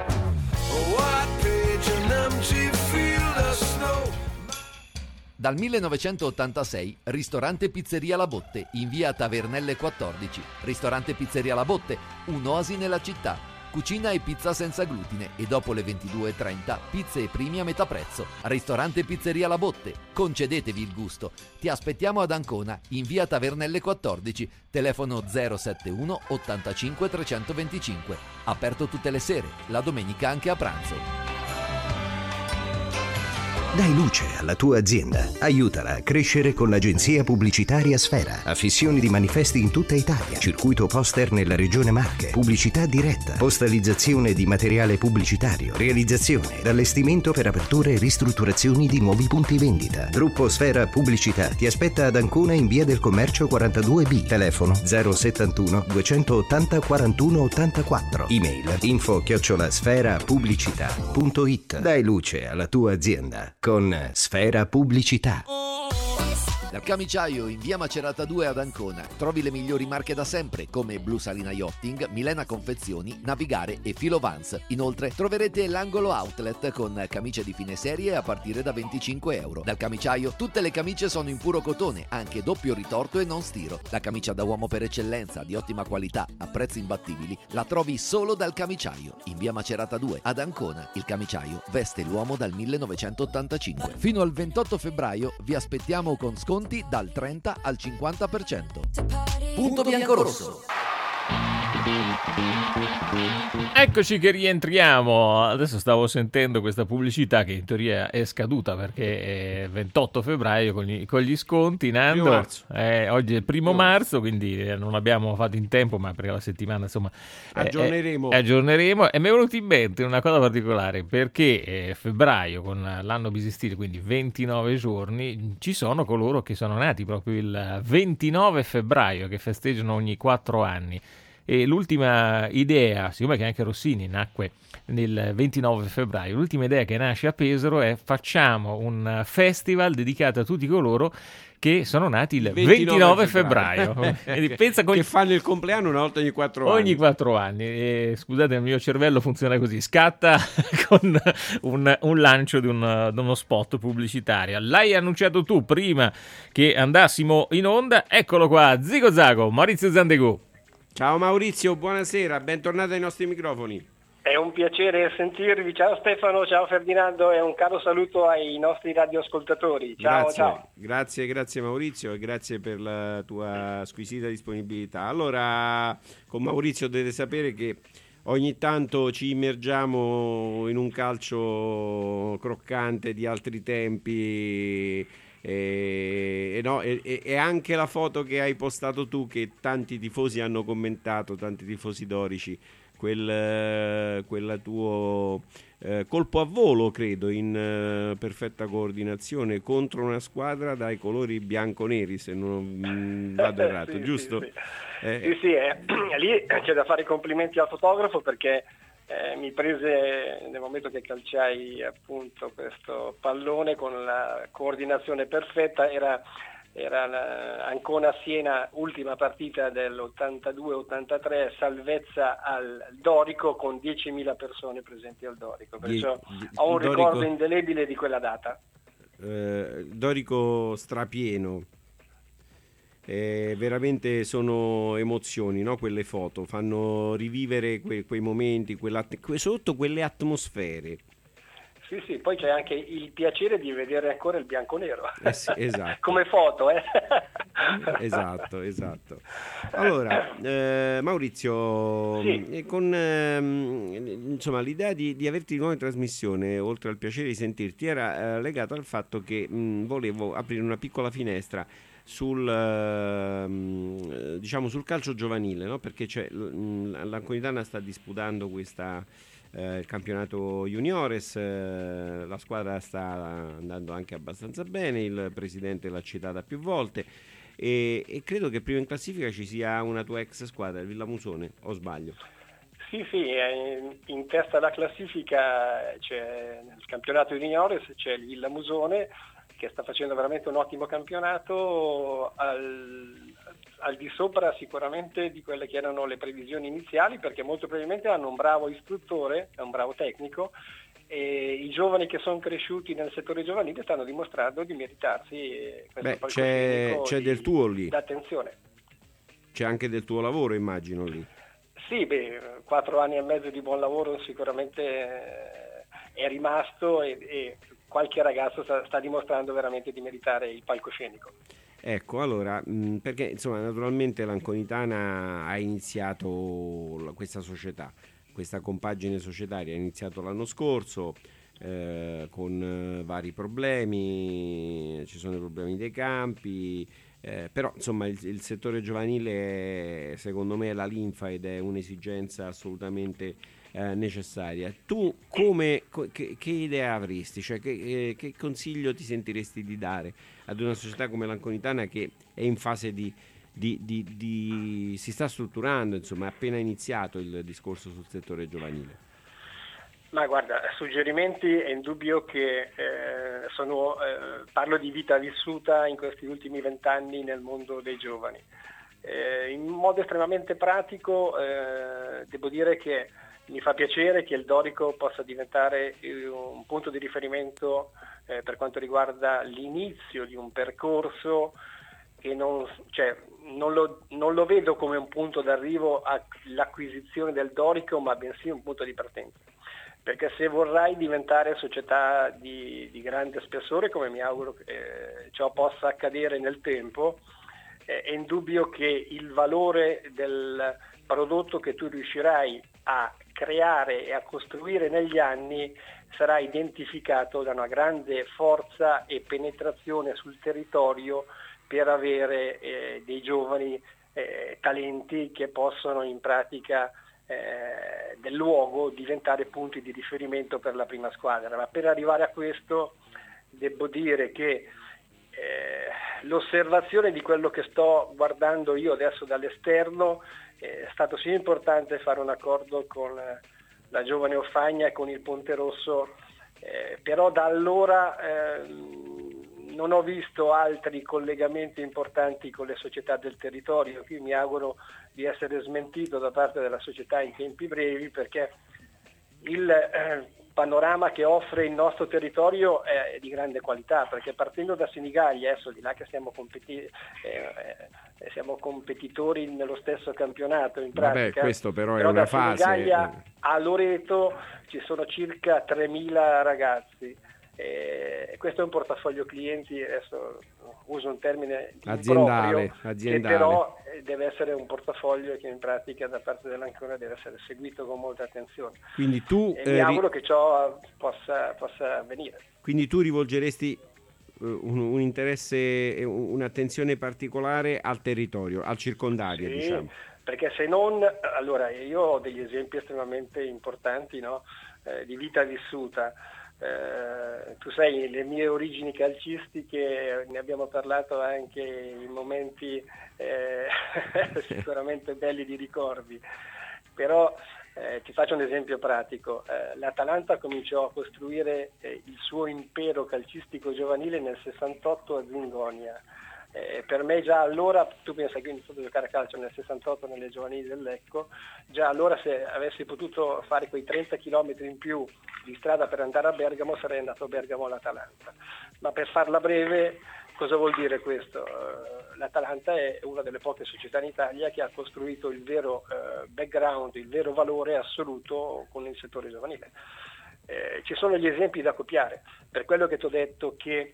Dal millenovecentottantasei, ristorante Pizzeria La Botte, in via Tavernelle quattordici. Ristorante Pizzeria La Botte, un'oasi nella città. Cucina e pizza senza glutine e dopo le ventidue e trenta, pizze e primi a metà prezzo. Ristorante Pizzeria La Botte, concedetevi il gusto. Ti aspettiamo ad Ancona, in via Tavernelle quattordici, telefono zero sette uno ottantacinque trecentoventicinque. Aperto tutte le sere, la domenica anche a pranzo. Dai luce alla tua azienda. Aiutala a crescere con l'agenzia pubblicitaria Sfera. Affissioni di manifesti in tutta Italia. Circuito poster nella regione Marche. Pubblicità diretta. Postalizzazione di materiale pubblicitario. Realizzazione ed allestimento per aperture e ristrutturazioni di nuovi punti vendita. Gruppo Sfera Pubblicità ti aspetta ad Ancona in via del Commercio quarantadue B. Telefono zero settantuno duecentottanta quarantuno ottantaquattro. Email info chiocciola sfera pubblicità punto it. Dai luce alla tua azienda con Sfera Pubblicità. Dal Camiciaio in via Macerata due ad Ancona trovi le migliori marche da sempre come Blu Salina Yachting, Milena Confezioni, Navigare e Filo Vans. Inoltre troverete l'angolo outlet con camicie di fine serie a partire da venticinque euro. Dal Camiciaio tutte le camicie sono in puro cotone, anche doppio ritorto e non stiro. La camicia da uomo per eccellenza di ottima qualità a prezzi imbattibili la trovi solo dal Camiciaio in via Macerata due ad Ancona. Il Camiciaio veste l'uomo dal millenovecentottantacinque. Fino al ventotto febbraio vi aspettiamo con sconti dal trenta al cinquanta per cento. Punto Biancorosso. Eccoci che rientriamo. Adesso stavo sentendo questa pubblicità che in teoria è scaduta perché è ventotto febbraio con gli, con gli sconti. Nando, eh, oggi è il primo marzo, quindi non abbiamo fatto in tempo, ma per la settimana insomma aggiorneremo. Eh, eh, aggiorneremo. E mi è venuto in mente una cosa particolare perché eh, febbraio con l'anno bisestile, quindi ventinove giorni, ci sono coloro che sono nati proprio il ventinove febbraio, che festeggiano ogni quattro anni. E l'ultima idea, siccome che anche Rossini nacque nel ventinove febbraio, l'ultima idea che nasce a Pesaro è: facciamo un festival dedicato a tutti coloro che sono nati il ventinove, ventinove febbraio. Quindi pensa con... che fanno il compleanno una volta ogni quattro anni. Ogni quattro anni. E, scusate, il mio cervello funziona così, scatta con un, un lancio di, un, di uno spot pubblicitario. L'hai annunciato tu prima che andassimo in onda, eccolo qua, Zigo Zago, Maurizio Zandegù. Ciao Maurizio, buonasera, bentornato ai nostri microfoni. È un piacere sentirvi, ciao Stefano, ciao Ferdinando e un caro saluto ai nostri radioascoltatori. Ciao, grazie, ciao. Grazie, grazie Maurizio e grazie per la tua squisita disponibilità. Allora, con Maurizio dovete sapere che ogni tanto ci immergiamo in un calcio croccante di altri tempi. E, e, no, e, e anche la foto che hai postato tu, che tanti tifosi hanno commentato, tanti tifosi dorici, quel, quel tuo eh, colpo a volo, credo, in uh, perfetta coordinazione contro una squadra dai colori bianco-neri, se non mh, vado errato, sì, giusto? Sì, sì, eh, sì, sì eh, lì c'è da fare i complimenti al fotografo perché Eh, mi prese nel momento che calciai appunto questo pallone con la coordinazione perfetta. Era, era la Ancona-Siena, ultima partita dell'ottantadue ottantatré, salvezza al Dorico con diecimila persone presenti al Dorico, perciò di, di, ho un Dorico, ricordo indelebile di quella data. Eh, Dorico strapieno. Eh, veramente sono emozioni, no? Quelle foto fanno rivivere que- quei momenti, quella, que- sotto quelle atmosfere. Sì, sì, poi c'è anche il piacere di vedere ancora il bianco-nero. Eh sì, esatto. Come foto, eh? Esatto, esatto. Allora, eh, Maurizio, Sì. con ehm, insomma l'idea di, di averti di nuovo in trasmissione, oltre al piacere di sentirti, era eh, legata al fatto che mh, volevo aprire una piccola finestra sul ehm, diciamo sul calcio giovanile, no? Perché c'è, mh, l'Anconitana sta disputando questa eh, il campionato juniores, eh, la squadra sta andando anche abbastanza bene, il presidente l'ha citata più volte e, e credo che prima in classifica ci sia una tua ex squadra, il Villamusone, o sbaglio? Sì, sì, in, in testa alla classifica c'è nel campionato juniores c'è il Villamusone che sta facendo veramente un ottimo campionato, al, al di sopra sicuramente di quelle che erano le previsioni iniziali, perché molto probabilmente hanno un bravo istruttore, un bravo tecnico, e i giovani che sono cresciuti nel settore giovanile stanno dimostrando di meritarsi questo Beh, c'è, palcoscenico c'è di, del tuo lì, d'attenzione. c'è anche del tuo lavoro, immagino, lì. Sì, beh, quattro anni e mezzo di buon lavoro sicuramente eh, è rimasto e, e qualche ragazzo sta, sta dimostrando veramente di meritare il palcoscenico. Ecco, allora, mh, perché insomma naturalmente l'Anconitana ha iniziato la- questa società, questa compagine societaria ha iniziato l'anno scorso eh, con eh, vari problemi, ci sono i problemi dei campi, eh, però insomma il, il settore giovanile è, secondo me è la linfa ed è un'esigenza assolutamente eh, necessaria. Tu come, co- che, che idea avresti? Cioè che, eh, che consiglio ti sentiresti di dare ad una società come l'Anconitana che è in fase di, di, di, di si sta strutturando, insomma è appena iniziato il discorso sul settore giovanile? Ma guarda, suggerimenti è indubbio che eh, sono, eh, parlo di vita vissuta in questi ultimi vent'anni nel mondo dei giovani. Eh, in modo estremamente pratico eh, devo dire che mi fa piacere che il Dorico possa diventare un punto di riferimento eh, per quanto riguarda l'inizio di un percorso che non, cioè, non, lo, non lo vedo come un punto d'arrivo all'acquisizione del Dorico, ma bensì un punto di partenza. Perché se vorrai diventare società di, di grande spessore, come mi auguro che eh, ciò possa accadere nel tempo, eh, è indubbio che il valore del prodotto che tu riuscirai a creare e a costruire negli anni sarà identificato da una grande forza e penetrazione sul territorio per avere eh, dei giovani eh, talenti che possono in pratica eh, del luogo diventare punti di riferimento per la prima squadra. Ma per arrivare a questo devo dire che eh, l'osservazione di quello che sto guardando io adesso dall'esterno è stato sì importante fare un accordo con la Giovane Offagna e con il Ponte Rosso, eh, però da allora eh, non ho visto altri collegamenti importanti con le società del territorio. Qui mi auguro di essere smentito da parte della società in tempi brevi, perché il eh, panorama che offre il nostro territorio è di grande qualità, perché partendo da Senigallia, adesso di là che siamo, competi- eh, eh, siamo competitori nello stesso campionato in pratica. Vabbè, questo però, però è una da fase. Senigallia a Loreto ci sono circa tremila ragazzi. E questo è un portafoglio clienti, adesso uso un termine aziendale, improprio, aziendale. che però deve essere un portafoglio che in pratica da parte dell'Ancona deve essere seguito con molta attenzione. Quindi tu, e eh, mi auguro ri- che ciò possa, possa avvenire. quindi tu rivolgeresti eh, un, un interesse e un- un'attenzione particolare al territorio, al circondario, Sì, diciamo. perché se non, allora io ho degli esempi estremamente importanti, no? eh, di vita vissuta. Eh, tu sai, le mie origini calcistiche, ne abbiamo parlato anche in momenti eh, sicuramente belli di ricordi, però eh, ti faccio un esempio pratico. Eh, L'Atalanta cominciò a costruire eh, il suo impero calcistico giovanile nel sessantotto a Zingonia. Eh, per me già allora, tu pensa che ho iniziato a giocare a calcio nel sessantotto nelle giovanili del Lecco, già allora se avessi potuto fare quei trenta chilometri in più di strada per andare a Bergamo sarei andato a Bergamo all'Atalanta. Ma per farla breve, cosa vuol dire questo? Uh, L'Atalanta è una delle poche società in Italia che ha costruito il vero uh, background, il vero valore assoluto con il settore giovanile. Eh, ci sono gli esempi da copiare, per quello che ti ho detto che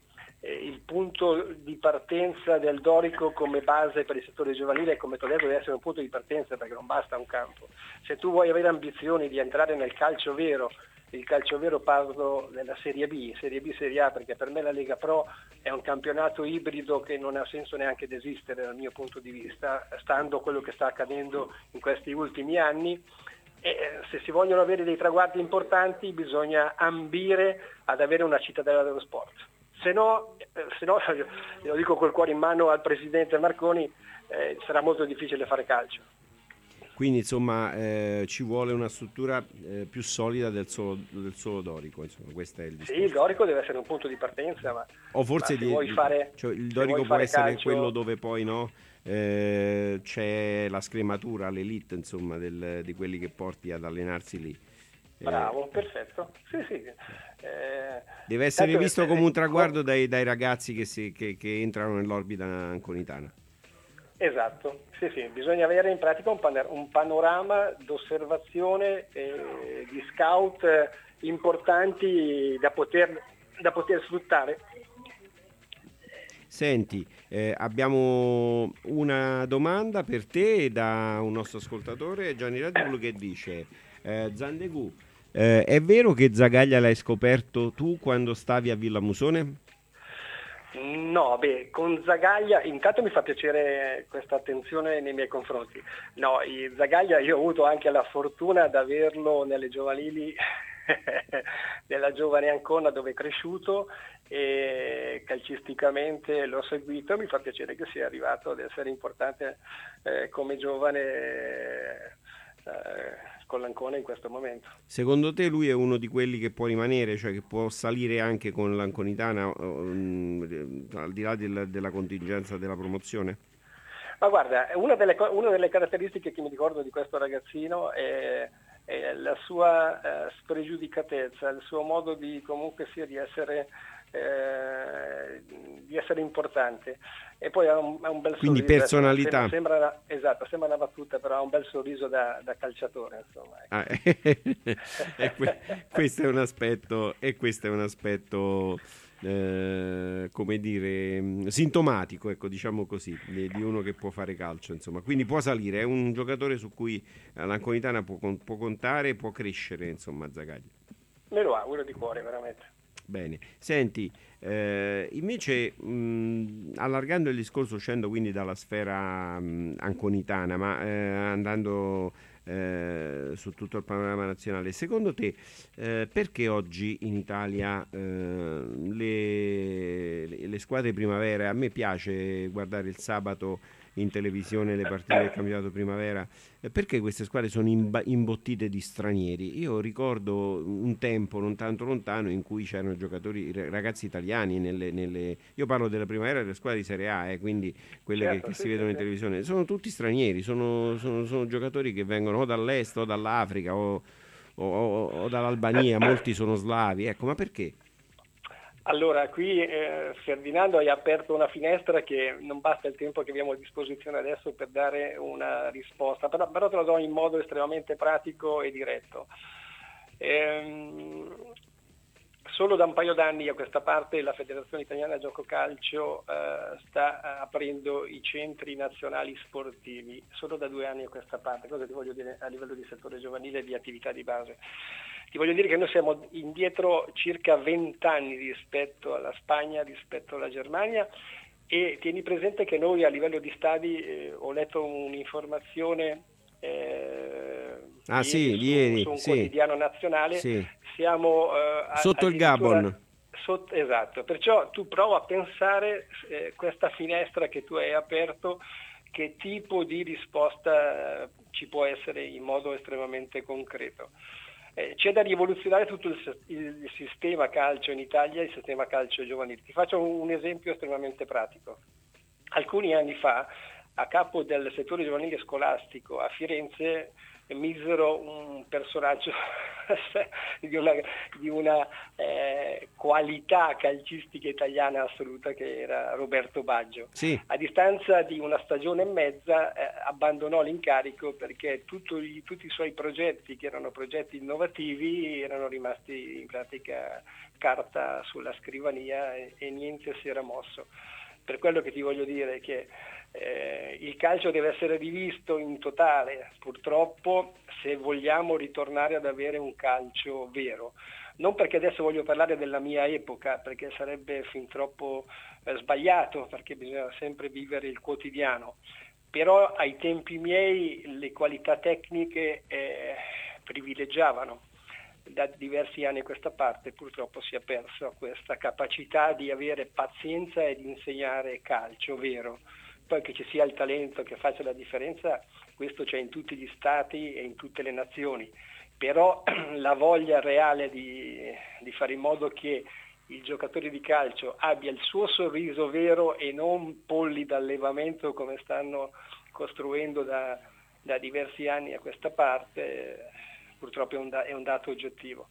il punto di partenza del Dorico come base per il settore giovanile, come ti ho detto, deve essere un punto di partenza, perché non basta un campo. Se tu vuoi avere ambizioni di entrare nel calcio vero, il calcio vero parlo della Serie B, Serie B, Serie A, perché per me la Lega Pro è un campionato ibrido che non ha senso neanche di esistere dal mio punto di vista, stando quello che sta accadendo in questi ultimi anni. E se si vogliono avere dei traguardi importanti bisogna ambire ad avere una cittadella dello sport. Se no, se no lo dico col cuore in mano al presidente Marconi, eh, sarà molto difficile fare calcio. Quindi insomma eh, ci vuole una struttura eh, più solida del solo, del solo Dorico, insomma, questo è il discorso. Sì, il Dorico deve essere un punto di partenza, ma, o forse ma se di, vuoi fare, cioè, il Dorico può essere calcio, quello dove poi no eh, c'è la scrematura, l'elite insomma del, di quelli che porti ad allenarsi lì. Bravo, eh, perfetto. Sì, sì. Eh, deve essere visto come un traguardo dai, dai ragazzi che, si, che, che entrano nell'orbita anconitana. Esatto, sì, sì, bisogna avere in pratica un, pan- un panorama d'osservazione e di scout eh, importanti da poter, da poter sfruttare. Senti, eh, abbiamo una domanda per te da un nostro ascoltatore, Gianni Radulu, che dice eh, Zandegù, eh, è vero che Zagaglia l'hai scoperto tu quando stavi a Villa Musone? No, beh, con Zagaglia, intanto mi fa piacere questa attenzione nei miei confronti. No, Zagaglia io ho avuto anche la fortuna di averlo nelle giovanili della giovane Ancona, dove è cresciuto, e calcisticamente l'ho seguito. Mi fa piacere che sia arrivato ad essere importante eh, come giovane eh, con l'Ancona in questo momento. Secondo te lui è uno di quelli che può rimanere, cioè che può salire anche con l'Anconitana um, al di là del, della contingenza della promozione? Ma guarda, una delle, una delle caratteristiche che mi ricordo di questo ragazzino è, è la sua uh, spregiudicatezza, il suo modo di comunque sia di essere Eh, di essere importante, e poi ha un, ha un bel quindi sorriso. Personalità. Sembra, sembra, esatto, sembra una battuta, però ha un bel sorriso da, da calciatore, insomma. Ecco. Ah, e que- questo è un aspetto e questo è un aspetto eh, come dire sintomatico, ecco, diciamo così, di, di uno che può fare calcio, insomma, quindi può salire, è un giocatore su cui l'Anconitana può, può contare, può crescere, insomma, Zagaglia. Me lo auguro di cuore, veramente. Bene, senti, eh, invece mh, allargando il discorso, uscendo quindi dalla sfera mh, anconitana, ma eh, andando eh, su tutto il panorama nazionale, secondo te eh, perché oggi in Italia eh, le, le squadre primavera, a me piace guardare il sabato in televisione le partite del campionato primavera, eh, perché queste squadre sono imba- imbottite di stranieri? Io ricordo un tempo non tanto lontano in cui c'erano giocatori, ragazzi italiani nelle, nelle io parlo della primavera delle squadre di Serie A, eh, quindi quelle certo, che, che sì, si vedono sì, in televisione, sono tutti stranieri, sono, sono, sono giocatori che vengono o dall'est o dall'Africa o, o, o, o dall'Albania, molti sono slavi, ecco, ma perché? Allora, qui eh, Ferdinando hai aperto una finestra che non basta il tempo che abbiamo a disposizione adesso per dare una risposta, però, però te lo do in modo estremamente pratico e diretto. Ehm, solo da un paio d'anni a questa parte la Federazione Italiana Gioco Calcio eh, sta aprendo i centri nazionali sportivi, solo da due anni a questa parte. Cosa ti voglio dire a livello di settore giovanile e di attività di base? Ti voglio dire che noi siamo indietro circa venti anni rispetto alla Spagna, rispetto alla Germania, e tieni presente che noi a livello di stadi, eh, ho letto un'informazione eh, ah, ieri, sì, su, ieri, su un sì, quotidiano nazionale, sì. siamo eh, sotto il Gabon. Sotto, esatto, perciò tu prova a pensare eh, questa finestra che tu hai aperto, che tipo di risposta eh, ci può essere in modo estremamente concreto. Eh, c'è da rivoluzionare tutto il, il, il sistema calcio in Italia, il sistema calcio giovanile. Ti faccio un, un esempio estremamente pratico. Alcuni anni fa a capo del settore giovanile scolastico a Firenze misero un personaggio di una, di una eh, qualità calcistica italiana assoluta, che era Roberto Baggio. Sì. A distanza di una stagione e mezza eh, abbandonò l'incarico perché tutto gli, tutti i suoi progetti, che erano progetti innovativi, erano rimasti in pratica carta sulla scrivania e, e niente si era mosso. Per quello che ti voglio dire è che Eh, il calcio deve essere rivisto in totale, purtroppo, se vogliamo ritornare ad avere un calcio vero. Non perché adesso voglio parlare della mia epoca, perché sarebbe fin troppo eh, sbagliato, perché bisogna sempre vivere il quotidiano, però ai tempi miei le qualità tecniche eh, privilegiavano. Da diversi anni a questa parte purtroppo si è persa questa capacità di avere pazienza e di insegnare calcio vero. Poi che ci sia il talento che faccia la differenza, questo c'è in tutti gli stati e in tutte le nazioni, però la voglia reale di, di fare in modo che il giocatore di calcio abbia il suo sorriso vero e non polli d'allevamento come stanno costruendo da, da diversi anni a questa parte, purtroppo è un, da, è un dato oggettivo.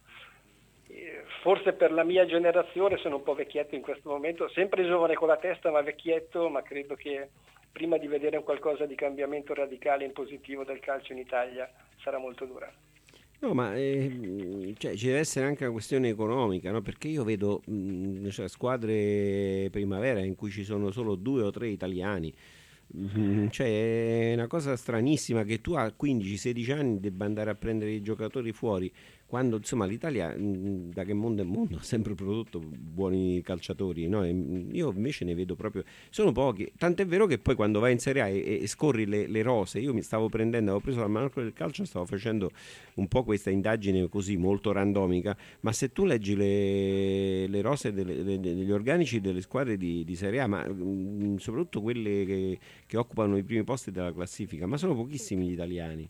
Forse per la mia generazione sono un po' vecchietto in questo momento, sempre giovane con la testa ma vecchietto, ma credo che prima di vedere un qualcosa di cambiamento radicale in positivo del calcio in Italia sarà molto dura. No, ma eh, cioè, ci deve essere anche una questione economica, no? Perché io vedo mh, cioè, squadre primavera in cui ci sono solo due o tre italiani. Mm, cioè è una cosa stranissima che tu a quindici sedici anni debba andare a prendere i giocatori fuori, quando insomma l'Italia mh, da che mondo è mondo ha sempre prodotto buoni calciatori, no? E, mh, io invece ne vedo proprio, sono pochi, tant'è vero che poi quando vai in Serie A e, e scorri le, le rose, io mi stavo prendendo, avevo preso l'almanacco del calcio, stavo facendo un po' questa indagine così molto randomica, ma se tu leggi le, le rose delle, le, degli organici delle squadre di, di Serie A, ma mh, soprattutto quelle che, che occupano i primi posti della classifica, ma sono pochissimi gli italiani.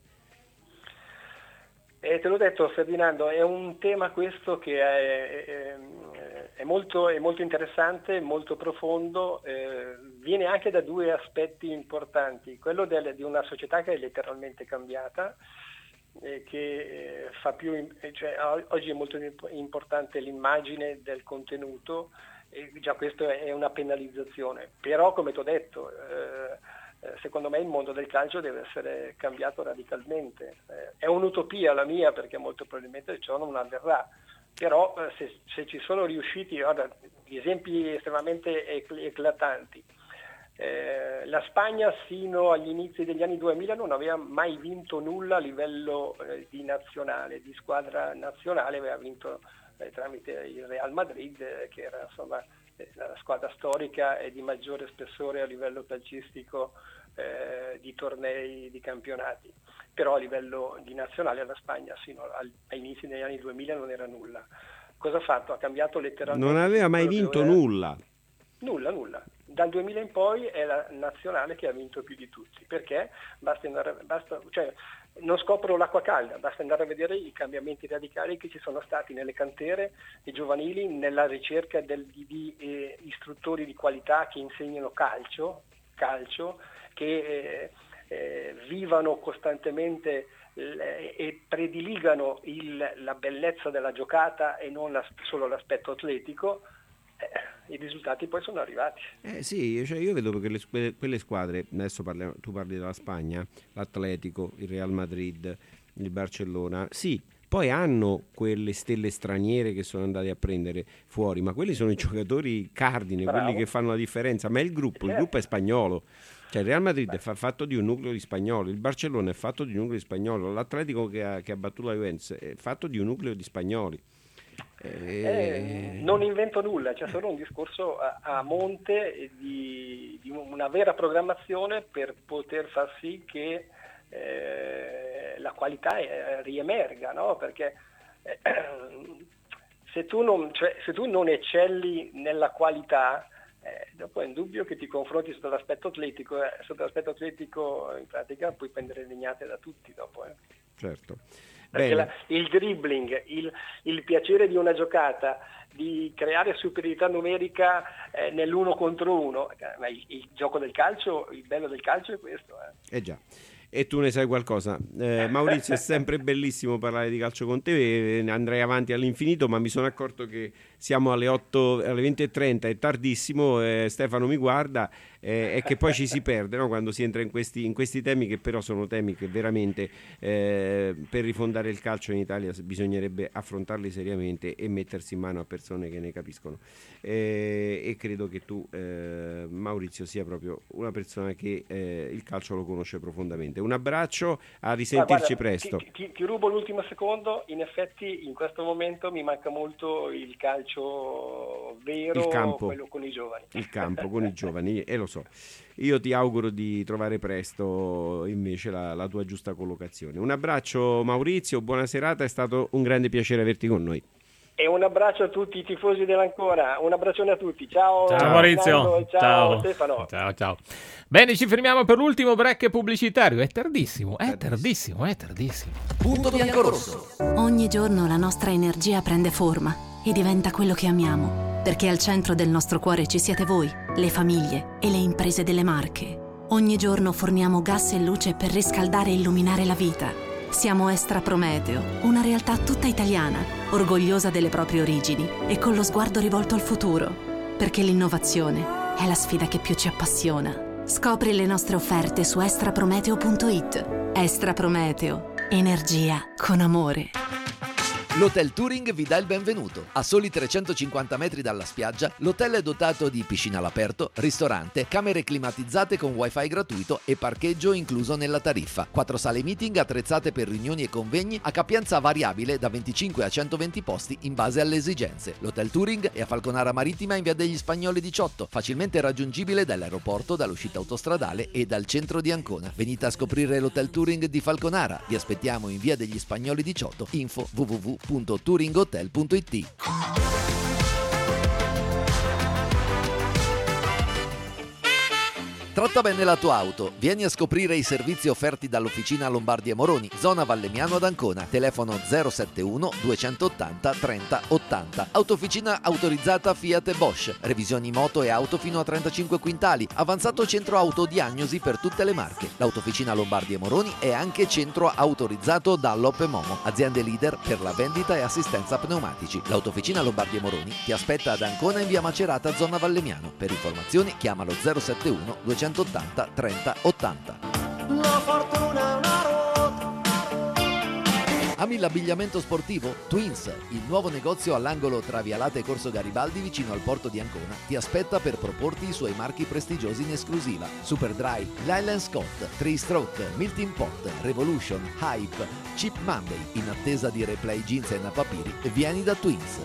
Eh, te l'ho detto Ferdinando, è un tema questo che è, è, è, molto, è molto interessante, molto profondo, eh, viene anche da due aspetti importanti, quello del, di una società che è letteralmente cambiata, eh, che eh, fa più, cioè, oggi è molto importante l'immagine del contenuto, e già questo è una penalizzazione, però come ti ho detto, eh, secondo me il mondo del calcio deve essere cambiato radicalmente. Eh, è un'utopia la mia, perché molto probabilmente ciò non avverrà, però eh, se, se ci sono riusciti, guarda, gli esempi estremamente eclatanti. Eh, la Spagna sino agli inizi degli anni duemila non aveva mai vinto nulla a livello eh, di nazionale, di squadra nazionale, aveva vinto eh, tramite il Real Madrid, eh, che era insomma la squadra storica e di maggiore spessore a livello calcistico eh, di tornei, di campionati, però a livello di nazionale la Spagna sino al, ai inizi degli anni duemila non era nulla. Cosa ha fatto? Ha cambiato letteralmente. Non aveva mai vinto era... nulla. Nulla, nulla. Dal duemila in poi è la nazionale che ha vinto più di tutti, perché basta andare, basta, cioè, non scopro l'acqua calda, basta andare a vedere i cambiamenti radicali che ci sono stati nelle cantere e giovanili, nella ricerca del, di, di eh, istruttori di qualità che insegnano calcio, calcio che eh, eh, vivano costantemente eh, e prediligano il, la bellezza della giocata e non la, solo l'aspetto atletico. I risultati poi sono arrivati. Eh sì, cioè io vedo che le, quelle squadre, adesso parliamo, tu parli della Spagna, l'Atletico, il Real Madrid, il Barcellona, sì, poi hanno quelle stelle straniere che sono andate a prendere fuori, ma quelli sono i giocatori cardine, Bravo. Quelli che fanno la differenza, ma il gruppo, il gruppo è spagnolo. Cioè il Real Madrid Beh. è fatto di un nucleo di spagnoli, il Barcellona è fatto di un nucleo di spagnoli, l'Atletico che ha, che ha battuto la Juventus è fatto di un nucleo di spagnoli. Eh, non invento nulla, c'è solo un discorso a, a monte di, di una vera programmazione per poter far sì che eh, la qualità eh, riemerga, no? Perché eh, se, tu non, cioè, se tu non eccelli nella qualità, eh, dopo è indubbio che ti confronti sotto l'aspetto atletico, eh, sotto l'aspetto atletico in pratica puoi prendere legnate da tutti dopo. Eh. certo. Perché Bene. la, il dribbling, il, il piacere di una giocata, di creare superiorità numerica eh, nell'uno contro uno, ma il, il gioco del calcio, il bello del calcio è questo. Eh, eh già. E tu ne sai qualcosa. Eh, Maurizio, è sempre bellissimo parlare di calcio con te, eh, andrei avanti all'infinito, ma mi sono accorto che siamo alle otto, alle venti e trenta, è tardissimo, eh, Stefano mi guarda eh, e che poi ci si perde, no? Quando si entra in questi, in questi temi, che però sono temi che veramente eh, per rifondare il calcio in Italia bisognerebbe affrontarli seriamente e mettersi in mano a persone che ne capiscono. Eh, e credo che tu, eh, Maurizio, sia proprio una persona che eh, il calcio lo conosce profondamente. Un abbraccio, a risentirci guarda, presto. Ti, ti, ti rubo l'ultimo secondo, in effetti in questo momento mi manca molto il calcio vero, Il campo. quello con i giovani. Il campo con i giovani, e lo so. Io ti auguro di trovare presto invece la, la tua giusta collocazione. Un abbraccio Maurizio, buona serata, è stato un grande piacere averti con noi. E un abbraccio a tutti i tifosi dell'Ancona, un abbraccione a tutti, ciao, Ciao Maurizio, Fernando, ciao, ciao Stefano. Ciao, ciao. Bene, ci fermiamo per l'ultimo break pubblicitario. È tardissimo, è tardissimo, è tardissimo. Punto biancorosso. Ogni giorno la nostra energia prende forma e diventa quello che amiamo, perché al centro del nostro cuore ci siete voi, le famiglie e le imprese delle Marche. Ogni giorno forniamo gas e luce per riscaldare e illuminare la vita. Siamo Estra Prometeo, una realtà tutta italiana, orgogliosa delle proprie origini e con lo sguardo rivolto al futuro, perché l'innovazione è la sfida che più ci appassiona. Scopri le nostre offerte su estraprometeo punto it. Estra Prometeo, energia con amore. L'Hotel Touring vi dà il benvenuto. A soli trecentocinquanta metri dalla spiaggia, l'hotel è dotato di piscina all'aperto, ristorante, camere climatizzate con wifi gratuito e parcheggio incluso nella tariffa. Quattro sale meeting attrezzate per riunioni e convegni a capienza variabile da venticinque a centoventi posti in base alle esigenze. L'Hotel Touring è a Falconara Marittima in via degli Spagnoli diciotto, facilmente raggiungibile dall'aeroporto, dall'uscita autostradale e dal centro di Ancona. Venite a scoprire l'Hotel Touring di Falconara. Vi aspettiamo in via degli Spagnoli diciotto. Info w w w punto touringhotel punto it. Tratta bene la tua auto. Vieni a scoprire i servizi offerti dall'Officina Lombardi e Moroni, zona Vallemiano ad Ancona. Telefono zero sette uno duecentottanta trenta ottanta. Autofficina autorizzata Fiat e Bosch. Revisioni moto e auto fino a trentacinque quintali. Avanzato centro autodiagnosi per tutte le marche. L'Autofficina Lombardi e Moroni è anche centro autorizzato Dunlop e Momo, aziende leader per la vendita e assistenza pneumatici. L'Autofficina Lombardi e Moroni ti aspetta ad Ancona in via Macerata, zona Vallemiano. Per informazioni chiamalo zero sette uno duecentottanta trenta ottanta. La fortuna è una ruota. Ami l'abbigliamento sportivo? Twins, il nuovo negozio all'angolo tra Vialate e Corso Garibaldi vicino al porto di Ancona, ti aspetta per proporti i suoi marchi prestigiosi in esclusiva. Superdry, Lylan Scott, Three Stroke, Milton Pot, Revolution, Hype, Cheap Monday. In attesa di replay jeans e napapiri, vieni da Twins.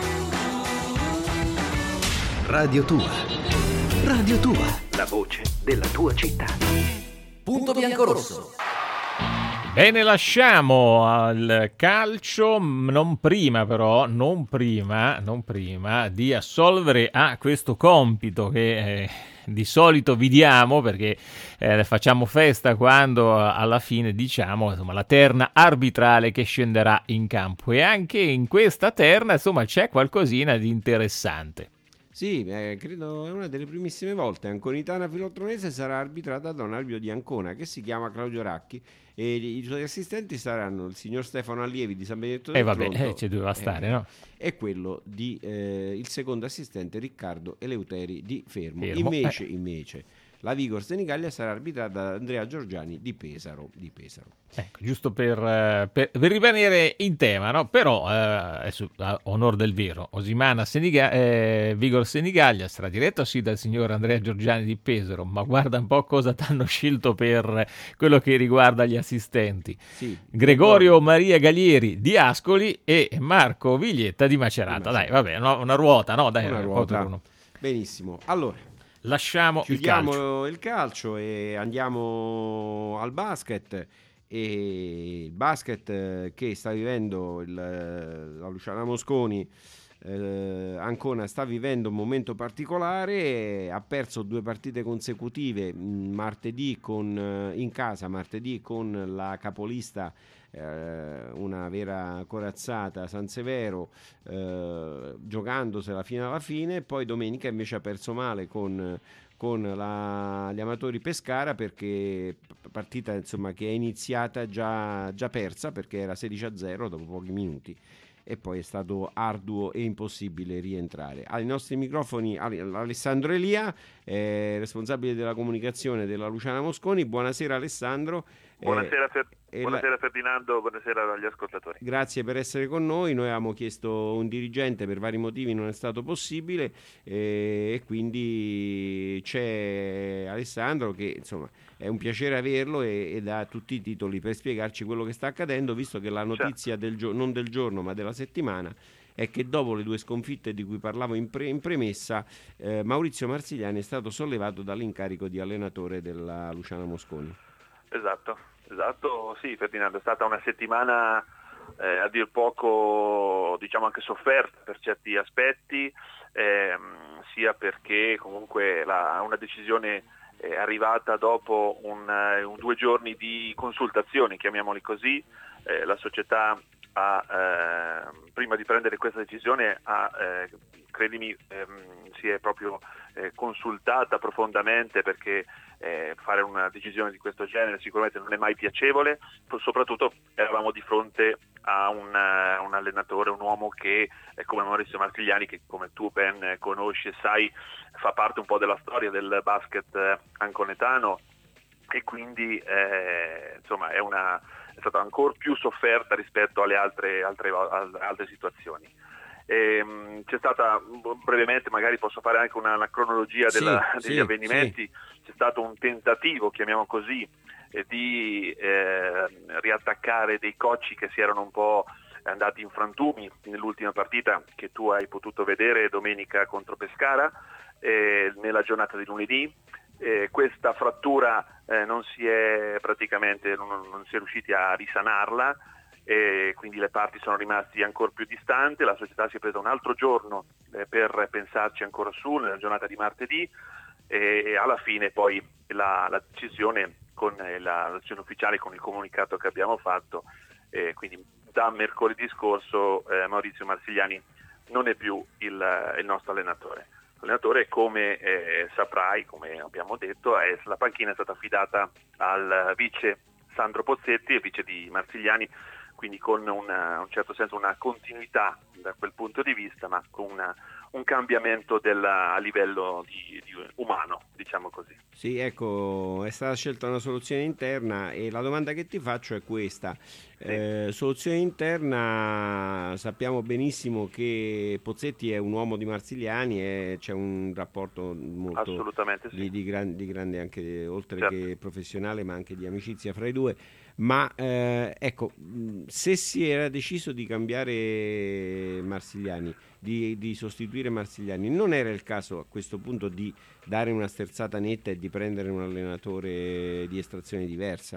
Radio Tua. Radio Tua, la voce della tua città. Punto biancorosso. Bene, lasciamo al calcio, non prima però, non prima, non prima di assolvere a questo compito che eh, di solito vi diamo, perché eh, facciamo festa quando alla fine diciamo insomma la terna arbitrale che scenderà in campo, e anche in questa terna insomma c'è qualcosina di interessante. Sì, eh, credo è una delle primissime volte. Anconitana Filotronese sarà arbitrata da un arbitro di Ancona che si chiama Claudio Racchi, e i suoi assistenti saranno il signor Stefano Allievi di San Benedetto del E eh vabbè, Tronto, eh, ci doveva stare, eh, no? e quello di eh, il secondo assistente Riccardo Eleuteri di Fermo. Fermo, Invece, eh. invece la Vigor Senigallia sarà arbitrata da Andrea Giorgiani di Pesaro. Di Pesaro. Ecco, giusto per, per, per rimanere in tema, no? Però eh, su, a onor del vero, Osimana Seniga, eh, Vigor Senigallia sarà diretta sì dal signor Andrea Giorgiani di Pesaro, ma guarda un po' cosa ti hanno scelto per quello che riguarda gli assistenti. Sì, Gregorio Maria Galieri di Ascoli e Marco Viglietta di Macerata. Di Dai, vabbè, no, una ruota, no? Dai, una un po' ruota. per uno. Benissimo. Allora, lasciamo chiudiamo il calcio. il calcio e andiamo al basket. E il basket che sta vivendo il, la Luciana Mosconi eh, Ancona sta vivendo un momento particolare, ha perso due partite consecutive, martedì con, eh, in casa, martedì con la capolista, eh, una vera corazzata, San Severo, eh, giocandosela fino alla fine, poi domenica invece ha perso male con con la, gli Amatori Pescara, perché partita insomma che è iniziata già, già persa, perché era sedici a zero dopo pochi minuti, e poi è stato arduo e impossibile rientrare. Ai nostri microfoni Alessandro Elia, eh, responsabile della comunicazione della Luciana Mosconi. Buonasera Alessandro. Buonasera, Fer- eh, buonasera la... Ferdinando, buonasera agli ascoltatori. Grazie per essere con noi. Noi avevamo chiesto un dirigente, per vari motivi non è stato possibile, eh, e quindi c'è Alessandro, che insomma è un piacere averlo e, ed ha tutti i titoli per spiegarci quello che sta accadendo, visto che la notizia del gio- non del giorno ma della settimana è che dopo le due sconfitte di cui parlavo in, pre- in premessa, eh, Maurizio Marsigliani è stato sollevato dall'incarico di allenatore della Luciana Mosconi. Esatto, esatto, sì Ferdinando, è stata una settimana eh, a dir poco, diciamo anche sofferta per certi aspetti, ehm, sia perché comunque la, una decisione è arrivata dopo un, un due giorni di consultazioni, chiamiamoli così. Eh, la società ha, eh, prima di prendere questa decisione, ha, eh, credimi, ehm, si è proprio eh, consultata profondamente, perché eh, fare una decisione di questo genere sicuramente non è mai piacevole, soprattutto eravamo di fronte a un, uh, un allenatore, un uomo che è come Maurizio Marsigliani, che come tu ben conosci e sai fa parte un po' della storia del basket eh, anconetano, e quindi eh, insomma è, una, è stata ancora più sofferta rispetto alle altre, altre, altre situazioni. E, mh, c'è stata, brevemente magari posso fare anche una, una cronologia della, sì, degli sì, avvenimenti, sì. C'è stato un tentativo, chiamiamo così, eh, di eh, riattaccare dei coach che si erano un po' andati in frantumi nell'ultima partita che tu hai potuto vedere domenica contro Pescara, eh, nella giornata di lunedì. Eh, questa frattura eh, non si è praticamente non, non si è riusciti a risanarla, e quindi le parti sono rimasti ancora più distanti. La società si è presa un altro giorno eh, per pensarci ancora su, nella giornata di martedì, e alla fine poi la, la decisione con la, l'azione ufficiale, con il comunicato che abbiamo fatto, eh, quindi da mercoledì scorso eh, Maurizio Marsigliani non è più il, il nostro allenatore. L'allenatore, come eh, saprai, come abbiamo detto, è, la panchina è stata affidata al vice Sandro Pozzetti, il vice di Marsigliani, quindi con una, un certo senso una continuità da quel punto di vista, ma con una, un cambiamento della, a livello di, di umano, diciamo così. Sì, ecco, è stata scelta una soluzione interna, e la domanda che ti faccio è questa. Sì. Eh, soluzione interna, sappiamo benissimo che Pozzetti è un uomo di Marsigliani e c'è un rapporto molto assolutamente sì. di, di, gran, di grande, anche oltre certo. che professionale, ma anche di amicizia fra i due. Ma eh, ecco, se si era deciso di cambiare Marsigliani, di, di sostituire Marsigliani, non era il caso a questo punto di dare una sterzata netta e di prendere un allenatore di estrazione diversa?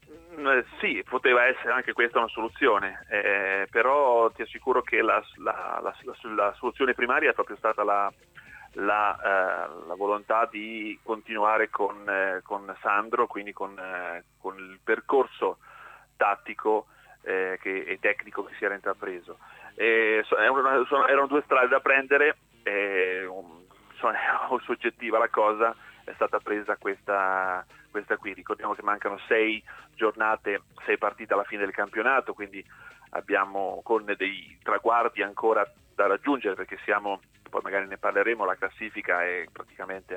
Eh, sì, poteva essere anche questa una soluzione, eh, però ti assicuro che la, la, la, la, la soluzione primaria è proprio stata la, la, eh, la volontà di continuare con, eh, con Sandro, quindi con, eh, con il percorso tattico eh, che, e tecnico che si era intrapreso. E, so, erano, sono, erano due strade da prendere, eh, un, so, soggettiva la cosa, è stata presa questa, questa qui. Ricordiamo che mancano sei giornate, sei partite alla fine del campionato, quindi abbiamo con dei traguardi ancora da raggiungere, perché siamo, poi magari ne parleremo, la classifica è praticamente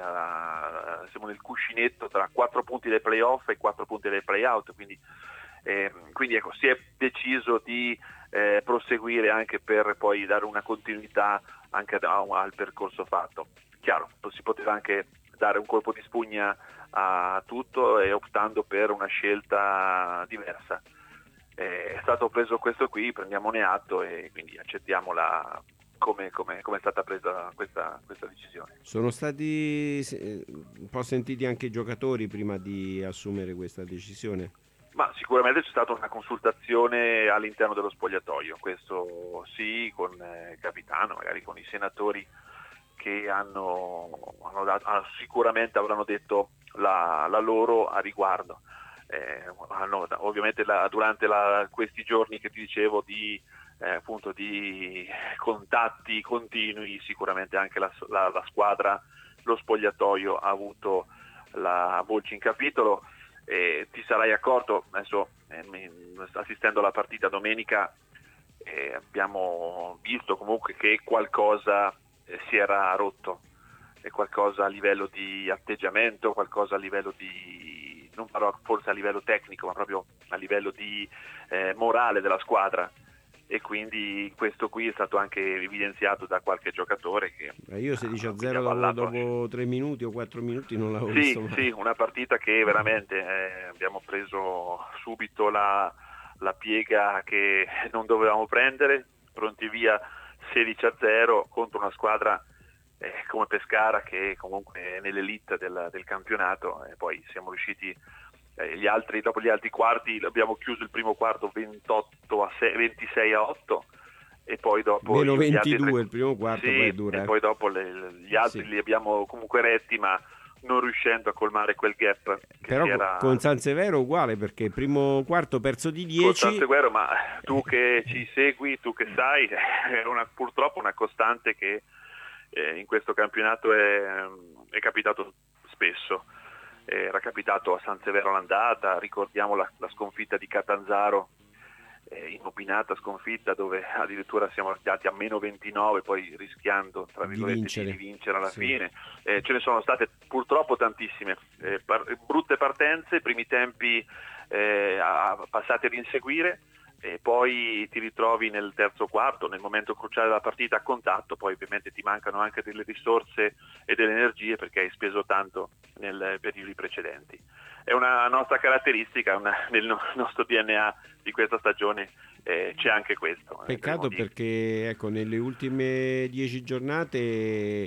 a, siamo nel cuscinetto tra quattro punti dei playoff e quattro punti dei playout, quindi, eh, quindi ecco, si è deciso di eh, proseguire anche per poi dare una continuità anche da, al percorso fatto. Chiaro, si poteva anche dare un colpo di spugna a tutto e optando per una scelta diversa. È stato preso questo qui, prendiamone atto e quindi accettiamola come, come, come è stata presa questa, questa decisione. Sono stati un po' sentiti anche i giocatori prima di assumere questa decisione? Ma sicuramente c'è stata una consultazione all'interno dello spogliatoio, questo sì, con eh, il capitano, magari con i senatori che hanno, hanno dato, ah, sicuramente avranno detto la, la loro a riguardo. Eh, hanno, ovviamente la, durante la, questi giorni che ti dicevo di, eh, appunto di contatti continui, sicuramente anche la, la, la squadra, lo spogliatoio ha avuto la voce in capitolo. Eh, ti sarai accorto, adesso eh, assistendo alla partita domenica eh, abbiamo visto comunque che qualcosa eh, si era rotto, e qualcosa a livello di atteggiamento, qualcosa a livello di, non parlo forse a livello tecnico, ma proprio a livello di eh, morale della squadra, e quindi questo qui è stato anche evidenziato da qualche giocatore che io sedici a zero dopo, dopo tre minuti o quattro minuti non l'avevo sì, visto mai. Sì, una partita che veramente eh, abbiamo preso subito la, la piega che non dovevamo prendere, pronti via sedici a zero contro una squadra eh, come Pescara, che comunque è nell'elite del, del campionato, e poi siamo riusciti Eh, gli altri, dopo gli altri quarti abbiamo chiuso il primo quarto ventotto a sei, ventisei a otto, e poi dopo meno gli ventidue tre... il primo quarto, sì, poi è dura, e eh. poi dopo le, gli altri sì. li abbiamo comunque retti, ma non riuscendo a colmare quel gap che però era... con San Severo uguale, perché primo quarto perso di dieci con San Severo, ma tu che ci segui, tu che sai, è una, purtroppo una costante che eh, in questo campionato è, è capitato spesso. Era capitato a San Severo all'andata, ricordiamo la, la sconfitta di Catanzaro, eh, inopinata sconfitta, dove addirittura siamo arrivati a meno ventinove, poi rischiando tra virgolette di vincere, di vincere alla sì. fine. Eh, ce ne sono state purtroppo tantissime, eh, par- brutte partenze, primi tempi eh, a, passati ad inseguire, e poi ti ritrovi nel terzo quarto, nel momento cruciale della partita, a contatto, poi ovviamente ti mancano anche delle risorse e delle energie perché hai speso tanto nel periodi precedenti. È una nostra caratteristica, una, nel nostro D N A di questa stagione eh, c'è anche questo. Peccato eh, perché ecco, nelle ultime dieci giornate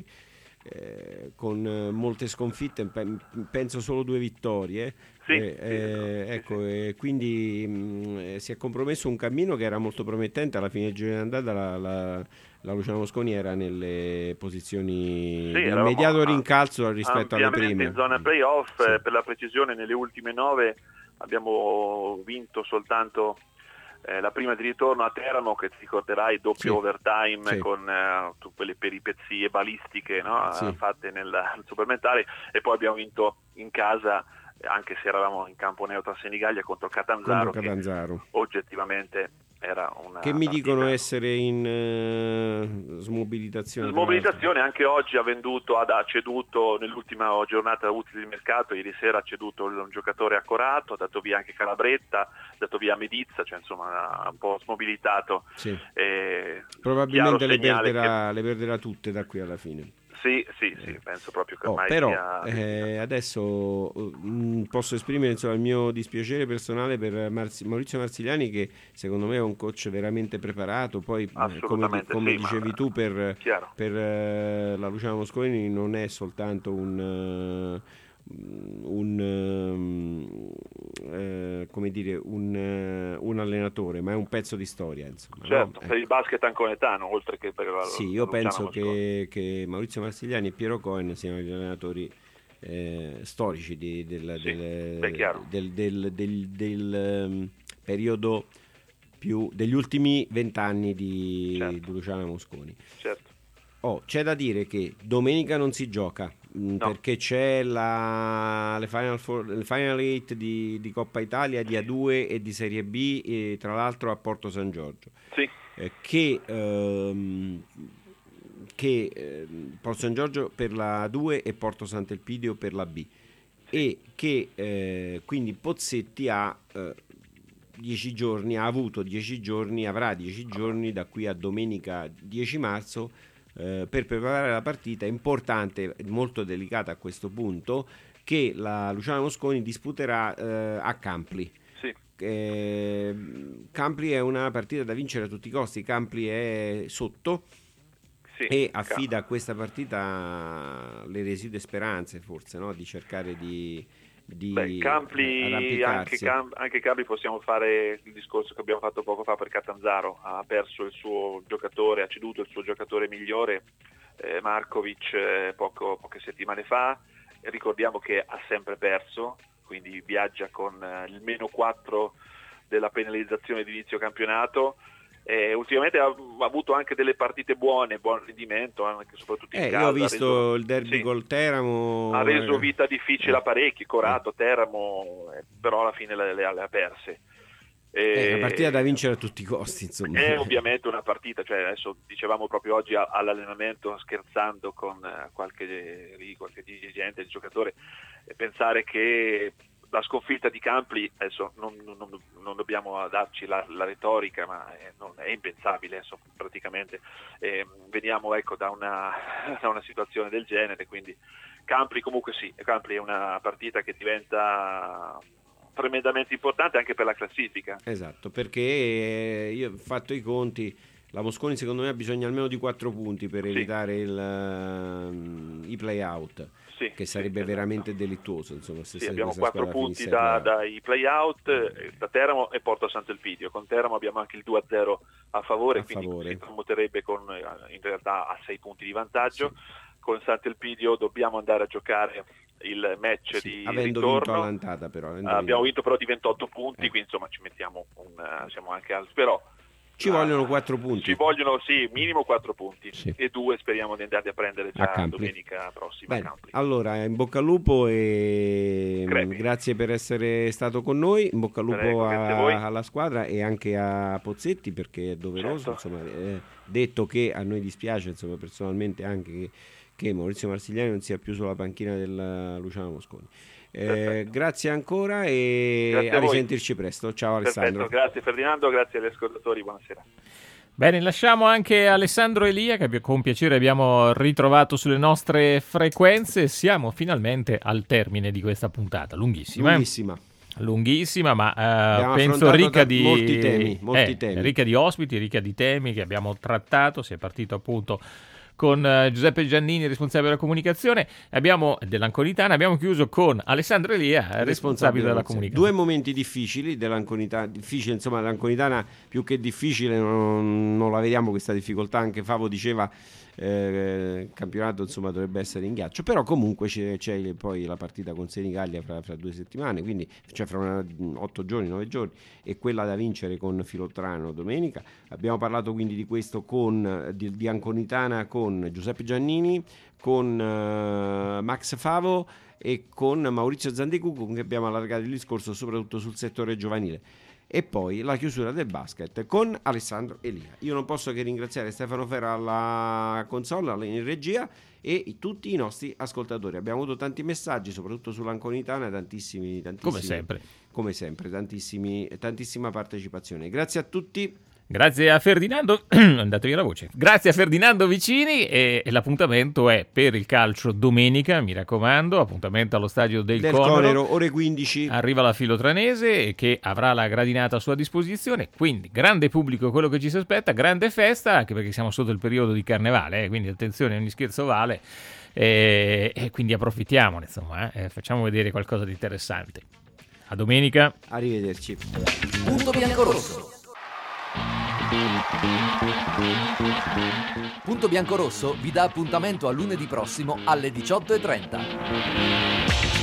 eh, con molte sconfitte, penso solo due vittorie, sì, eh, sì, eh, ecco, sì. E quindi mh, si è compromesso un cammino che era molto promettente. Alla fine del giro di andata la, la, la Luciano Mosconi era nelle posizioni sì, di immediato rincalzo rispetto alle prime, in zona playoff, sì. eh, per la precisione nelle ultime nove abbiamo vinto soltanto Eh, la prima di ritorno a Teramo, che ti ricorderai, doppio sì. overtime sì. con eh, tutte quelle peripezie balistiche, no? sì. fatte nel, nel supplementare, e poi abbiamo vinto in casa, anche se eravamo in campo neutro a Senigallia, contro Catanzaro, contro Catanzaro. Che oggettivamente era una che mi partita... dicono essere in uh, smobilitazione. Smobilitazione, anche oggi ha venduto, ha ceduto nell'ultima giornata utile di mercato, ieri sera ha ceduto un giocatore accorato, ha dato via anche Calabretta, ha dato via Medizza, cioè insomma ha un po' smobilitato. Sì. Eh, probabilmente le perderà, che... le perderà tutte da qui alla fine. Sì, sì, sì, penso proprio che ormai oh, però, sia... eh, adesso mh, posso esprimere insomma, il mio dispiacere personale per Marzi- Maurizio Marsigliani, che secondo me è un coach veramente preparato. Poi come, come sì, dicevi tu, per, per uh, la Luciano Mosconi non è soltanto un... Uh, un uh, uh, come dire un, uh, un allenatore, ma è un pezzo di storia, insomma, certo, no? per il basket anconetano, oltre che per la, sì, io penso che, che Maurizio Marsigliani e Piero Cohen siano gli allenatori eh, storici di, del, sì, del, beh, del, del, del, del um, periodo più degli ultimi vent'anni di, certo. di Luciano Mosconi. Certo. Oh, c'è da dire che domenica non si gioca, no. perché c'è la, le Final Four, le Final Eight di, di Coppa Italia di A due e di Serie B, e tra l'altro a Porto San Giorgio. Sì. Eh, che ehm, che eh, Porto San Giorgio per la A due e Porto Sant'Elpidio per la B, sì. e che eh, quindi Pozzetti ha eh, dieci giorni, ha avuto dieci giorni, avrà dieci giorni da qui a domenica dieci marzo eh, per preparare la partita importante, molto delicata a questo punto, che la Luciano Mosconi disputerà eh, a Campli. Sì. Eh, Campli è una partita da vincere a tutti i costi. Campli è sotto, sì, e affida a questa partita le residue speranze, forse, no? di cercare di, di Beh, Campli, anche, Cam, anche Campli possiamo fare il discorso che abbiamo fatto poco fa per Catanzaro, ha perso il suo giocatore, ha ceduto il suo giocatore migliore, eh, Markovic, eh, poco, poche settimane fa. Ricordiamo che ha sempre perso, quindi viaggia con eh, il meno quattro della penalizzazione di inizio campionato. Eh, ultimamente ha, ha avuto anche delle partite buone, buon rendimento, anche soprattutto in eh, casa. Io ho visto reso, il derby sì, col Teramo. Ha reso vita difficile eh. a parecchi, Corato, Teramo, eh, però alla fine le, le, le ha perse. Eh, è una partita da vincere a tutti i costi, insomma. È ovviamente una partita, cioè adesso dicevamo proprio oggi all'allenamento, scherzando con qualche, qualche dirigente, il giocatore, pensare che la sconfitta di Campli, adesso non, non, non dobbiamo darci la, la retorica, ma è, non, è impensabile, adesso, praticamente eh, veniamo ecco, da, una, da una situazione del genere, quindi Campli comunque sì, Campli è una partita che diventa tremendamente importante anche per la classifica. Esatto, perché io ho fatto i conti, la Mosconi secondo me ha bisogno almeno di quattro punti per sì. evitare il, uh, i play-out. Sì, che sarebbe sì, veramente esatto. delittuoso, insomma, se sì, abbiamo quattro punti da, dai play-out, eh, da Teramo e Porto Sant'Elpidio. Con Teramo abbiamo anche il due a zero a favore, a quindi favore. si promuoterebbe con, in realtà a sei punti di vantaggio. Sì. Con Sant'Elpidio dobbiamo andare a giocare il match sì, di avendo ritorno. Vinto all'andata, però, avendo abbiamo vinto. vinto però di ventotto punti, eh. quindi insomma ci mettiamo un, siamo anche al però ci ah, vogliono quattro punti. Ci vogliono sì, minimo quattro punti sì. e due speriamo di andare a prendere già a domenica prossima. Bene, allora in bocca al lupo e Crepi. grazie per essere stato con noi, in bocca al lupo Prego, a, alla squadra e anche a Pozzetti, perché è doveroso, certo. insomma, eh, detto che a noi dispiace insomma personalmente anche che, che Maurizio Marsigliani non sia più sulla panchina del Luciano Mosconi. Eh, grazie ancora e grazie a, a risentirci presto. Ciao Alessandro. Perfetto, grazie Ferdinando, grazie agli ascoltatori, buonasera. Bene, lasciamo anche Alessandro Elia che con piacere abbiamo ritrovato sulle nostre frequenze. Siamo finalmente al termine di questa puntata, lunghissima. Lunghissima. Eh? Lunghissima, ma uh, penso ricca di molti temi, molti eh, temi. ricca di ospiti, ricca di temi che abbiamo trattato. Si è partito appunto con uh, Giuseppe Giannini, responsabile della comunicazione, abbiamo dell'Anconitana, abbiamo chiuso con Alessandro Elia, responsabile, responsabile della comunicazione. Due momenti difficili dell'Anconitana, difficile, insomma l'Anconitana più che difficile non, non la vediamo questa difficoltà, anche Favo diceva eh, il campionato insomma dovrebbe essere in ghiaccio, però comunque c'è, c'è poi la partita con Senigallia fra, fra due settimane, quindi cioè fra una, otto giorni, nove giorni, e quella da vincere con Filottrano domenica. Abbiamo parlato quindi di questo con di, di Anconitana con Giuseppe Giannini, con uh, Max Favo e con Maurizio Zandicu, con cui abbiamo allargato il discorso soprattutto sul settore giovanile. E poi la chiusura del basket con Alessandro Elia. Io non posso che ringraziare Stefano Ferra alla console, in regia, e tutti i nostri ascoltatori. Abbiamo avuto tanti messaggi, soprattutto sull'Anconitana, tantissimi, tantissimi come sempre, come sempre tantissimi, tantissima partecipazione. Grazie a tutti. Grazie a Ferdinando, andate via la voce. Grazie a Ferdinando Vicini e, e l'appuntamento è per il calcio domenica, mi raccomando, appuntamento allo stadio del, del Conero, Conero, ore quindici. Arriva la Filotranese che avrà la gradinata a sua disposizione, quindi grande pubblico quello che ci si aspetta, grande festa, anche perché siamo sotto il periodo di carnevale, eh, quindi attenzione, ogni scherzo vale e, e quindi approfittiamone, insomma, eh, facciamo vedere qualcosa di interessante. A domenica. Arrivederci. Punto biancorosso. Punto Biancorosso vi dà appuntamento a lunedì prossimo alle diciotto e trenta.